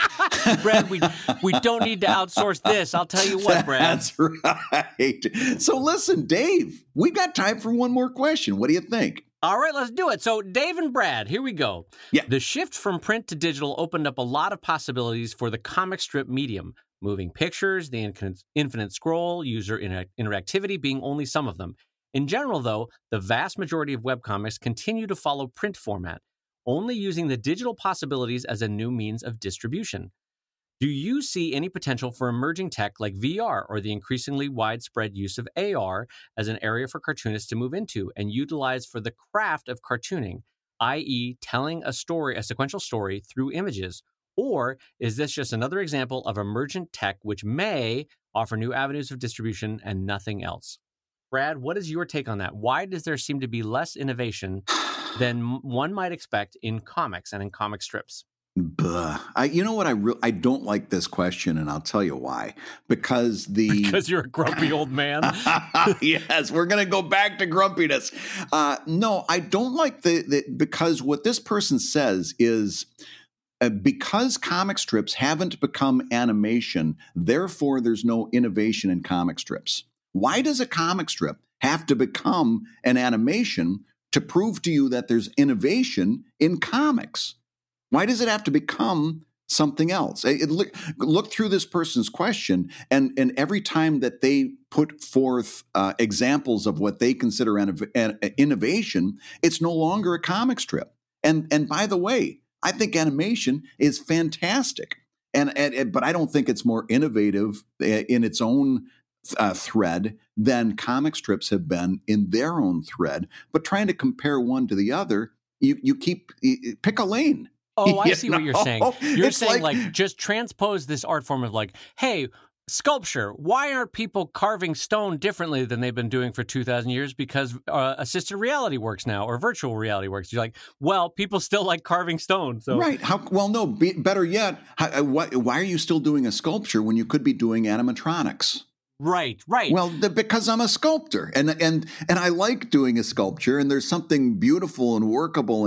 Brad, we don't need to outsource this. I'll tell you what, Brad. That's right. So listen, Dave, we've got time for one more question. What do you think? All right, let's do it. So Dave and Brad, here we go. Yeah. The shift from print to digital opened up a lot of possibilities for the comic strip medium. Moving pictures, the infinite scroll, user interactivity being only some of them. In general, though, the vast majority of webcomics continue to follow print format, only using the digital possibilities as a new means of distribution. Do you see any potential for emerging tech like VR or the increasingly widespread use of AR as an area for cartoonists to move into and utilize for the craft of cartooning, i.e. telling a sequential story through images? Or is this just another example of emergent tech which may offer new avenues of distribution and nothing else? Brad, what is your take on that? Why does there seem to be less innovation than one might expect in comics and in comic strips? You know what? I don't like this question, and I'll tell you why. Because you're a grumpy old man. Yes, we're going to go back to grumpiness. No, I don't like because what this person says is because comic strips haven't become animation, therefore there's no innovation in comic strips. Why does a comic strip have to become an animation to prove to you that there's innovation in comics? Why does it have to become something else? Look through this person's question, and every time that they put forth examples of what they consider innovation, it's no longer a comic strip. And by the way, I think animation is fantastic, but I don't think it's more innovative in its own thread than comic strips have been in their own thread. But trying to compare one to the other, you pick a lane. Oh, I see what you're saying. You're saying like just transpose this art form of like, hey, sculpture. Why aren't people carving stone differently than they've been doing for 2,000 years? Because assisted reality works now, or virtual reality works. You're like, well, people still like carving stone. So right. Better yet, why are you still doing a sculpture when you could be doing animatronics? Right. Well, because I'm a sculptor, and I like doing a sculpture, and there's something beautiful and workable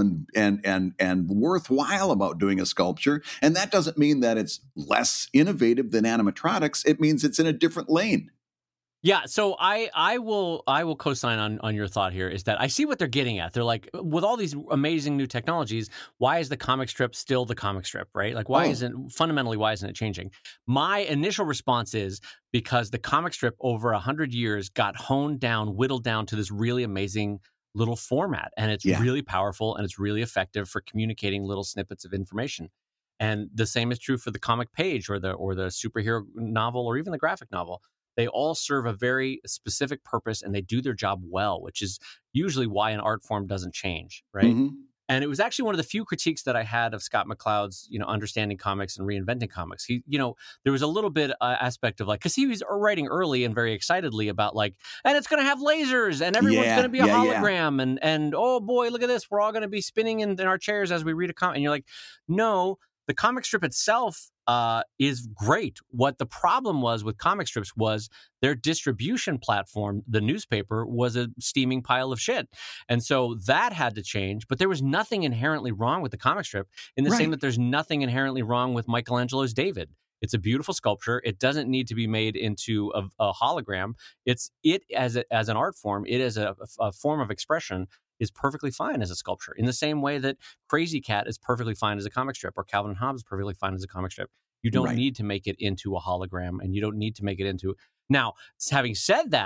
and worthwhile about doing a sculpture, and that doesn't mean that it's less innovative than animatronics. It means it's in a different lane. Yeah, so I will co-sign on your thought here, is that I see what they're getting at. They're like, with all these amazing new technologies, why is the comic strip still the comic strip, right? Like, why isn't it changing? My initial response is because the comic strip over 100 years got whittled down to this really amazing little format, and it's really powerful and it's really effective for communicating little snippets of information. And the same is true for the comic page or the superhero novel or even the graphic novel. They all serve a very specific purpose, and they do their job well, which is usually why an art form doesn't change, right? Mm-hmm. And it was actually one of the few critiques that I had of Scott McCloud's, understanding comics and reinventing comics. He, there was a little bit aspect of like, because he was writing early and very excitedly about like, and it's going to have lasers, and everyone's going to be a hologram, and oh boy, look at this, we're all going to be spinning in our chairs as we read a comic. And you're like, no. The comic strip itself is great. What the problem was with comic strips was their distribution platform, the newspaper, was a steaming pile of shit. And so that had to change. But there was nothing inherently wrong with the comic strip, in the same that there's nothing inherently wrong with Michelangelo's David. It's a beautiful sculpture. It doesn't need to be made into a hologram. It as an art form, it as a form of expression, is perfectly fine as a sculpture, in the same way that Crazy Cat is perfectly fine as a comic strip, or Calvin and Hobbes is perfectly fine as a comic strip. You don't need to make it into a hologram, and you don't need to make it into... Now, having said that,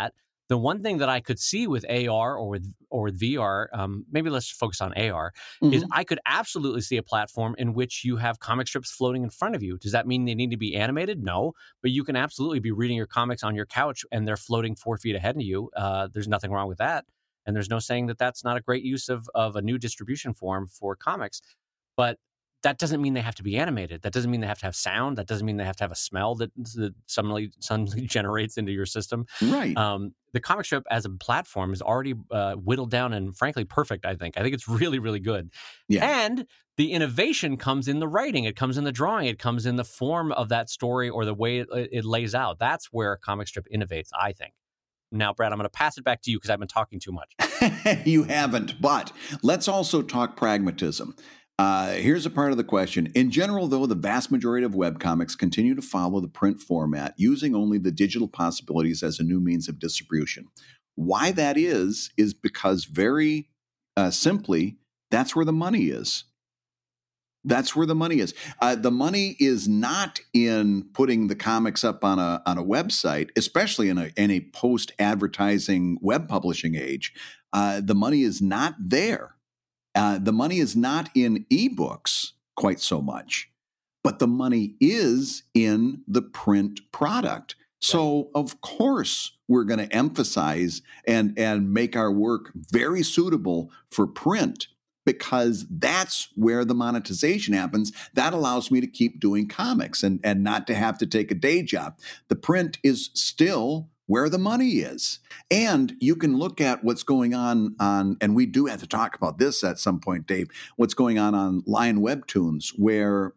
The one thing that I could see with AR or with VR, maybe let's focus on AR, is I could absolutely see a platform in which you have comic strips floating in front of you. Does that mean they need to be animated? No, but you can absolutely be reading your comics on your couch and they're floating 4 feet ahead of you. There's nothing wrong with that. And there's no saying that that's not a great use of a new distribution form for comics. But that doesn't mean they have to be animated. That doesn't mean they have to have sound. That doesn't mean they have to have a smell that suddenly generates into your system. Right. The comic strip as a platform is already whittled down and frankly perfect, I think. I think it's really, really good. Yeah. And the innovation comes in the writing. It comes in the drawing. It comes in the form of that story or the way it lays out. That's where a comic strip innovates, I think. Now, Brad, I'm going to pass it back to you because I've been talking too much. You haven't, but let's also talk pragmatism. Here's a part of the question. In general, though, the vast majority of webcomics continue to follow the print format, using only the digital possibilities as a new means of distribution. Why that is because very simply, that's where the money is. That's where the money is. The money is not in putting the comics up on a website, especially in a post-advertising web publishing age. The money is not there. The money is not in ebooks quite so much, but the money is in the print product. So, of course, we're going to emphasize and make our work very suitable for print because that's where the monetization happens. That allows me to keep doing comics and not to have to take a day job. The print is still where the money is. And you can look at what's going on, and we do have to talk about this at some point, Dave, what's going on Lion Webtoons, where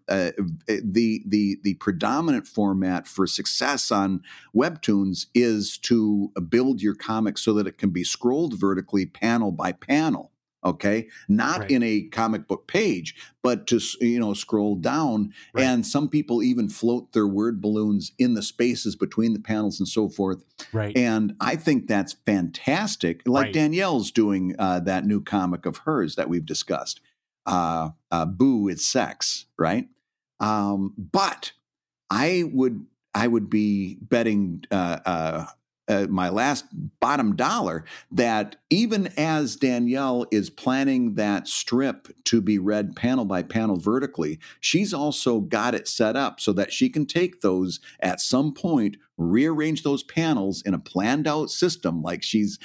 the predominant format for success on Webtoons is to build your comic so that it can be scrolled vertically panel by panel. Okay, not in a comic book page, but to scroll down. Right. And some people even float their word balloons in the spaces between the panels and so forth. Right. And I think that's fantastic. Like Danielle's doing that new comic of hers that we've discussed. Boo, It's Sex, right? But I would be betting my last bottom dollar that even as Danielle is planning that strip to be read panel by panel vertically, she's also got it set up so that she can take those at some point, rearrange those panels in a planned out system. Like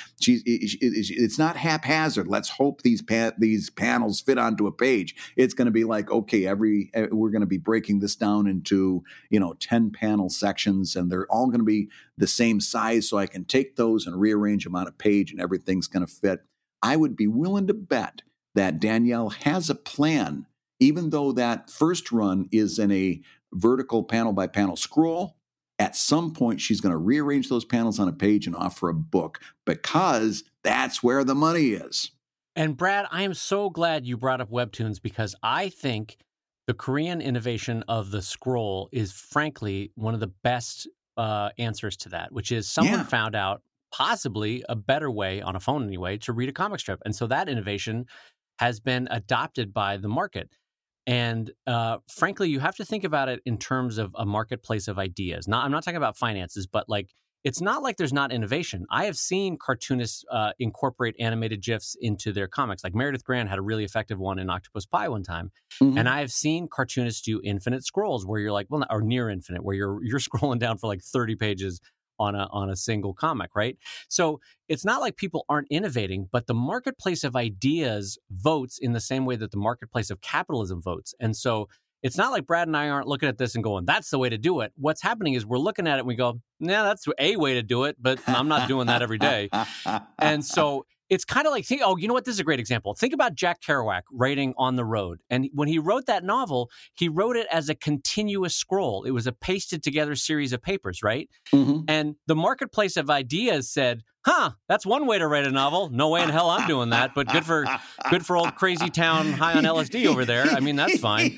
it's not haphazard. Let's hope these panels fit onto a page. It's going to be like, okay, we're going to be breaking this down into 10 panel sections, and they're all going to be the same size, so I can take those and rearrange them on a page, and everything's going to fit. I would be willing to bet that Danielle has a plan, even though that first run is in a vertical panel by panel scroll. At some point, she's going to rearrange those panels on a page and offer a book because that's where the money is. And Brad, I am so glad you brought up Webtoons because I think the Korean innovation of the scroll is frankly one of the best answers to that, which is someone found out possibly a better way, on a phone anyway, to read a comic strip. And so that innovation has been adopted by the market. And frankly, you have to think about it in terms of a marketplace of ideas. I'm not talking about finances, but it's not like there's not innovation. I have seen cartoonists incorporate animated GIFs into their comics. Like Meredith Grant had a really effective one in Octopus Pie one time. Mm-hmm. And I have seen cartoonists do infinite scrolls where you're or near infinite, where you're scrolling down for 30 pages on a single comic, right? So it's not like people aren't innovating, but the marketplace of ideas votes in the same way that the marketplace of capitalism votes. And so it's not like Brad and I aren't looking at this and going, that's the way to do it. What's happening is we're looking at it and we go, nah, that's a way to do it, but I'm not doing that every day. And so it's kind of like, you know what? This is a great example. Think about Jack Kerouac writing On the Road. And when he wrote that novel, he wrote it as a continuous scroll. It was a pasted together series of papers, right? Mm-hmm. And the marketplace of ideas said, that's one way to write a novel. No way in hell I'm doing that, but good for old crazy town high on LSD over there. I mean, that's fine.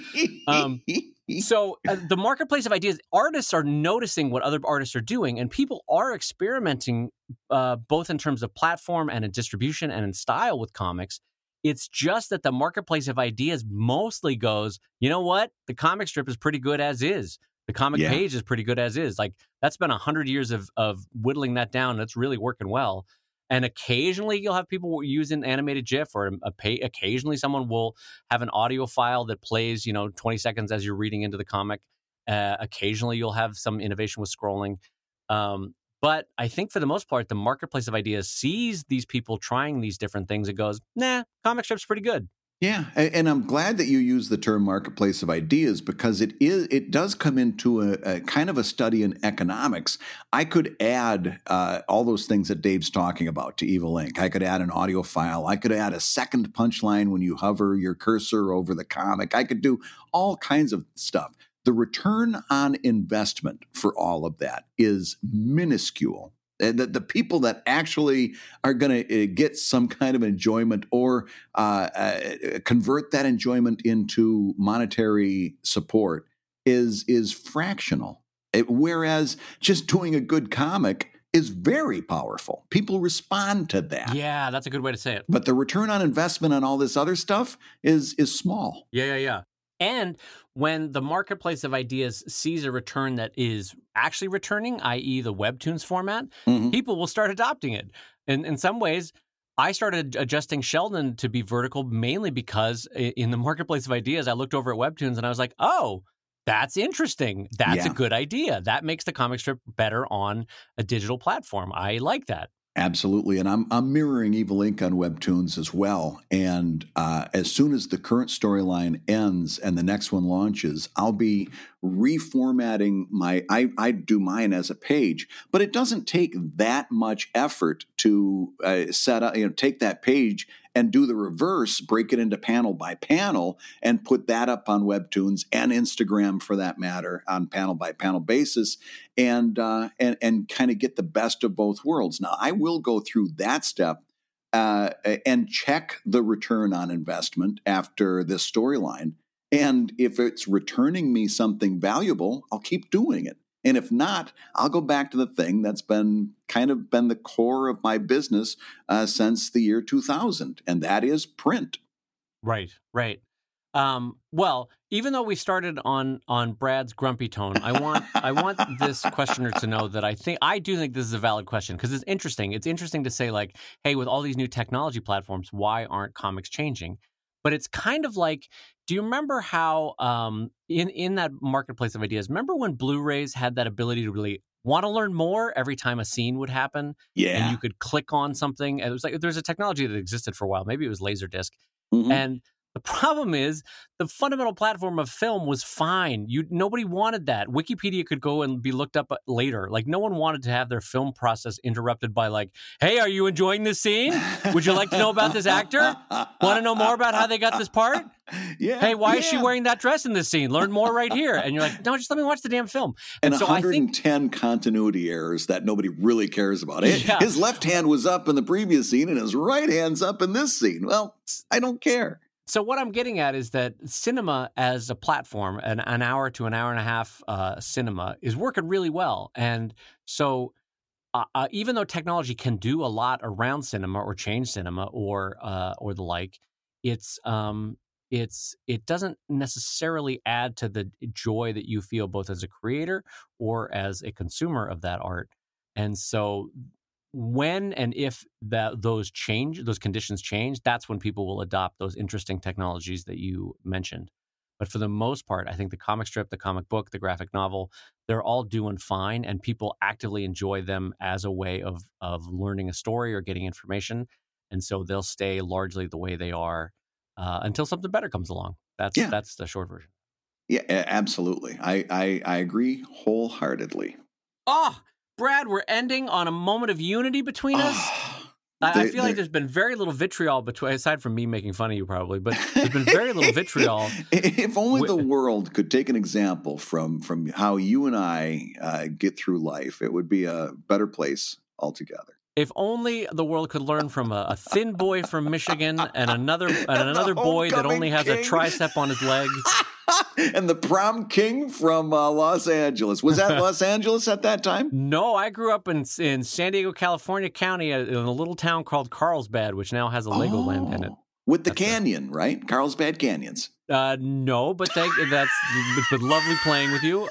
So the marketplace of ideas, artists are noticing what other artists are doing, and people are experimenting both in terms of platform and in distribution and in style with comics. It's just that the marketplace of ideas mostly goes, you know what? The comic strip is pretty good as is. The comic page is pretty good as is. Like, that's been 100 years of whittling that down. That's really working well. And occasionally you'll have people using animated GIF, or occasionally someone will have an audio file that plays, 20 seconds as you're reading into the comic. Occasionally you'll have some innovation with scrolling. But I think for the most part, the marketplace of ideas sees these people trying these different things and goes, nah, comic strip's pretty good. Yeah, and I'm glad that you use the term marketplace of ideas, because it does come into a kind of a study in economics. I could add all those things that Dave's talking about to Evil Inc. I could add an audio file. I could add a second punchline when you hover your cursor over the comic. I could do all kinds of stuff. The return on investment for all of that is minuscule. The people that actually are going to get some kind of enjoyment or convert that enjoyment into monetary support is fractional. Whereas just doing a good comic is very powerful. People respond to that. Yeah, that's a good way to say it. But the return on investment on all this other stuff is small. Yeah. And when the marketplace of ideas sees a return that is actually returning, i.e. the Webtoons format, people will start adopting it. And in some ways, I started adjusting Sheldon to be vertical mainly because in the marketplace of ideas, I looked over at Webtoons and I was like, oh, that's interesting. That's a good idea. That makes the comic strip better on a digital platform. I like that. Absolutely. And I'm mirroring Evil Inc. on Webtoons as well. And as soon as the current storyline ends and the next one launches, I'll be reformatting I do mine as a page, but it doesn't take that much effort to set up, take that page and do the reverse, break it into panel by panel, and put that up on Webtoons and Instagram, for that matter, on panel by panel basis, and kind of get the best of both worlds. Now, I will go through that step and check the return on investment after this storyline, and if it's returning me something valuable, I'll keep doing it. And if not, I'll go back to the thing that's been the core of my business since the year 2000, and that is print. Right. Well, even though we started on Brad's grumpy tone, I want this questioner to know that I do think this is a valid question, because it's interesting. It's interesting to say, like, hey, with all these new technology platforms, why aren't comics changing? But it's kind of like, do you remember how in that marketplace of ideas, remember when Blu-rays had that ability to really want to learn more every time a scene would happen? Yeah. And you could click on something. And it was like, there's a technology that existed for a while. Maybe it was Laserdisc. Mm-hmm. And the problem is the fundamental platform of film was fine. Nobody wanted that. Wikipedia could go and be looked up later. Like, no one wanted to have their film process interrupted by, like, hey, are you enjoying this scene? Would you like to know about this actor? Want to know more about how they got this part? Yeah. Hey, why is she wearing that dress in this scene? Learn more right here. And you're like, no, just let me watch the damn film. And so 110 continuity errors that nobody really cares about. His left hand was up in the previous scene and his right hand's up in this scene. Well, I don't care. So what I'm getting at is that cinema as a platform, an hour to an hour and a half cinema, is working really well. And so even though technology can do a lot around cinema or change cinema or the like, it doesn't necessarily add to the joy that you feel both as a creator or as a consumer of that art. And so when and if those conditions change, that's when people will adopt those interesting technologies that you mentioned. But for the most part, I think the comic strip, the comic book, the graphic novel, they're all doing fine, and people actively enjoy them as a way of learning a story or getting information. And so they'll stay largely the way they are until something better comes along. That's the short version. Yeah, absolutely. I agree wholeheartedly. Oh, Brad, we're ending on a moment of unity between us. I feel like there's been very little vitriol aside from me making fun of you probably, but there's been very little vitriol. If only the world could take an example from how you and I get through life, it would be a better place altogether. If only the world could learn from a thin boy from Michigan and another boy that only has a tricep on his leg. And the prom king from Los Angeles. Was that Los Angeles at that time? No, I grew up in San Diego, California County in a little town called Carlsbad, which now has a Legoland in it. with the canyon, right? Carlsbad Canyons. No, but it's been lovely playing with you.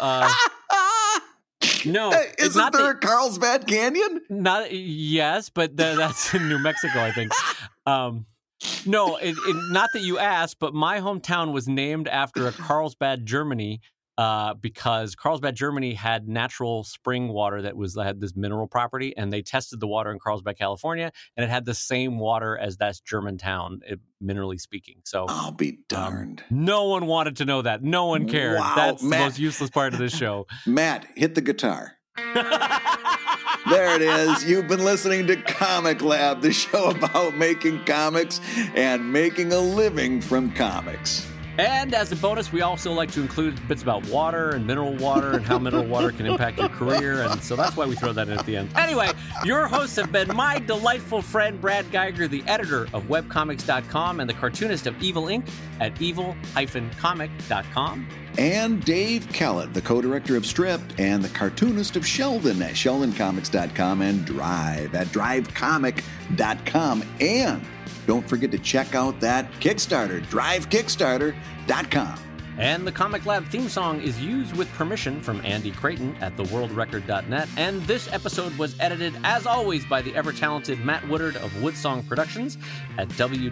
No, isn't there a Carlsbad Canyon? Yes, but that's in New Mexico, I think. No, not that you asked, but my hometown was named after a Carlsbad, Germany, because Carlsbad, Germany had natural spring water that had this mineral property, and they tested the water in Carlsbad, California, and it had the same water as that German town, minerally speaking. So I'll be darned. No one wanted to know that. No one cared. Wow, That's Matt, the most useless part of this show. Matt, hit the guitar. There it is. You've been listening to Comic Lab, the show about making comics and making a living from comics. And as a bonus, we also like to include bits about water and mineral water and how mineral water can impact your career. And so that's why we throw that in at the end. Anyway, your hosts have been my delightful friend, Brad Geiger, the editor of webcomics.com and the cartoonist of Evil Inc. at evil-comic.com. And Dave Kellett, the co-director of Stripped and the cartoonist of Sheldon at sheldoncomics.com and Drive at drivecomic.com. And don't forget to check out that Kickstarter, drivekickstarter.com. And the Comic Lab theme song is used with permission from Andy Creighton at theworldrecord.net. And this episode was edited, as always, by the ever-talented Matt Woodard of Woodsong Productions at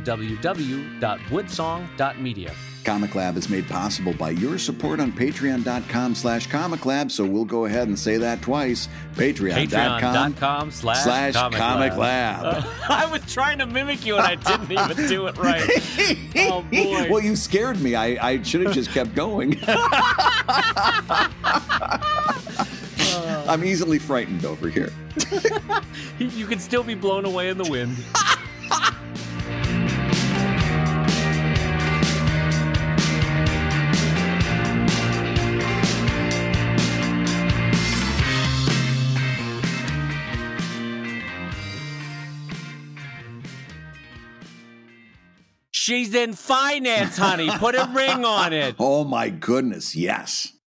www.woodsong.media. Comic Lab is made possible by your support on patreon.com/Comic Lab, so we'll go ahead and say that twice. Patreon.com/Comic Lab. I was trying to mimic you and I didn't even do it right. Oh, boy. Well, you scared me. I should have just kept going. I'm easily frightened over here. You can still be blown away in the wind. She's in finance, honey. Put a ring on it. Oh, my goodness, yes.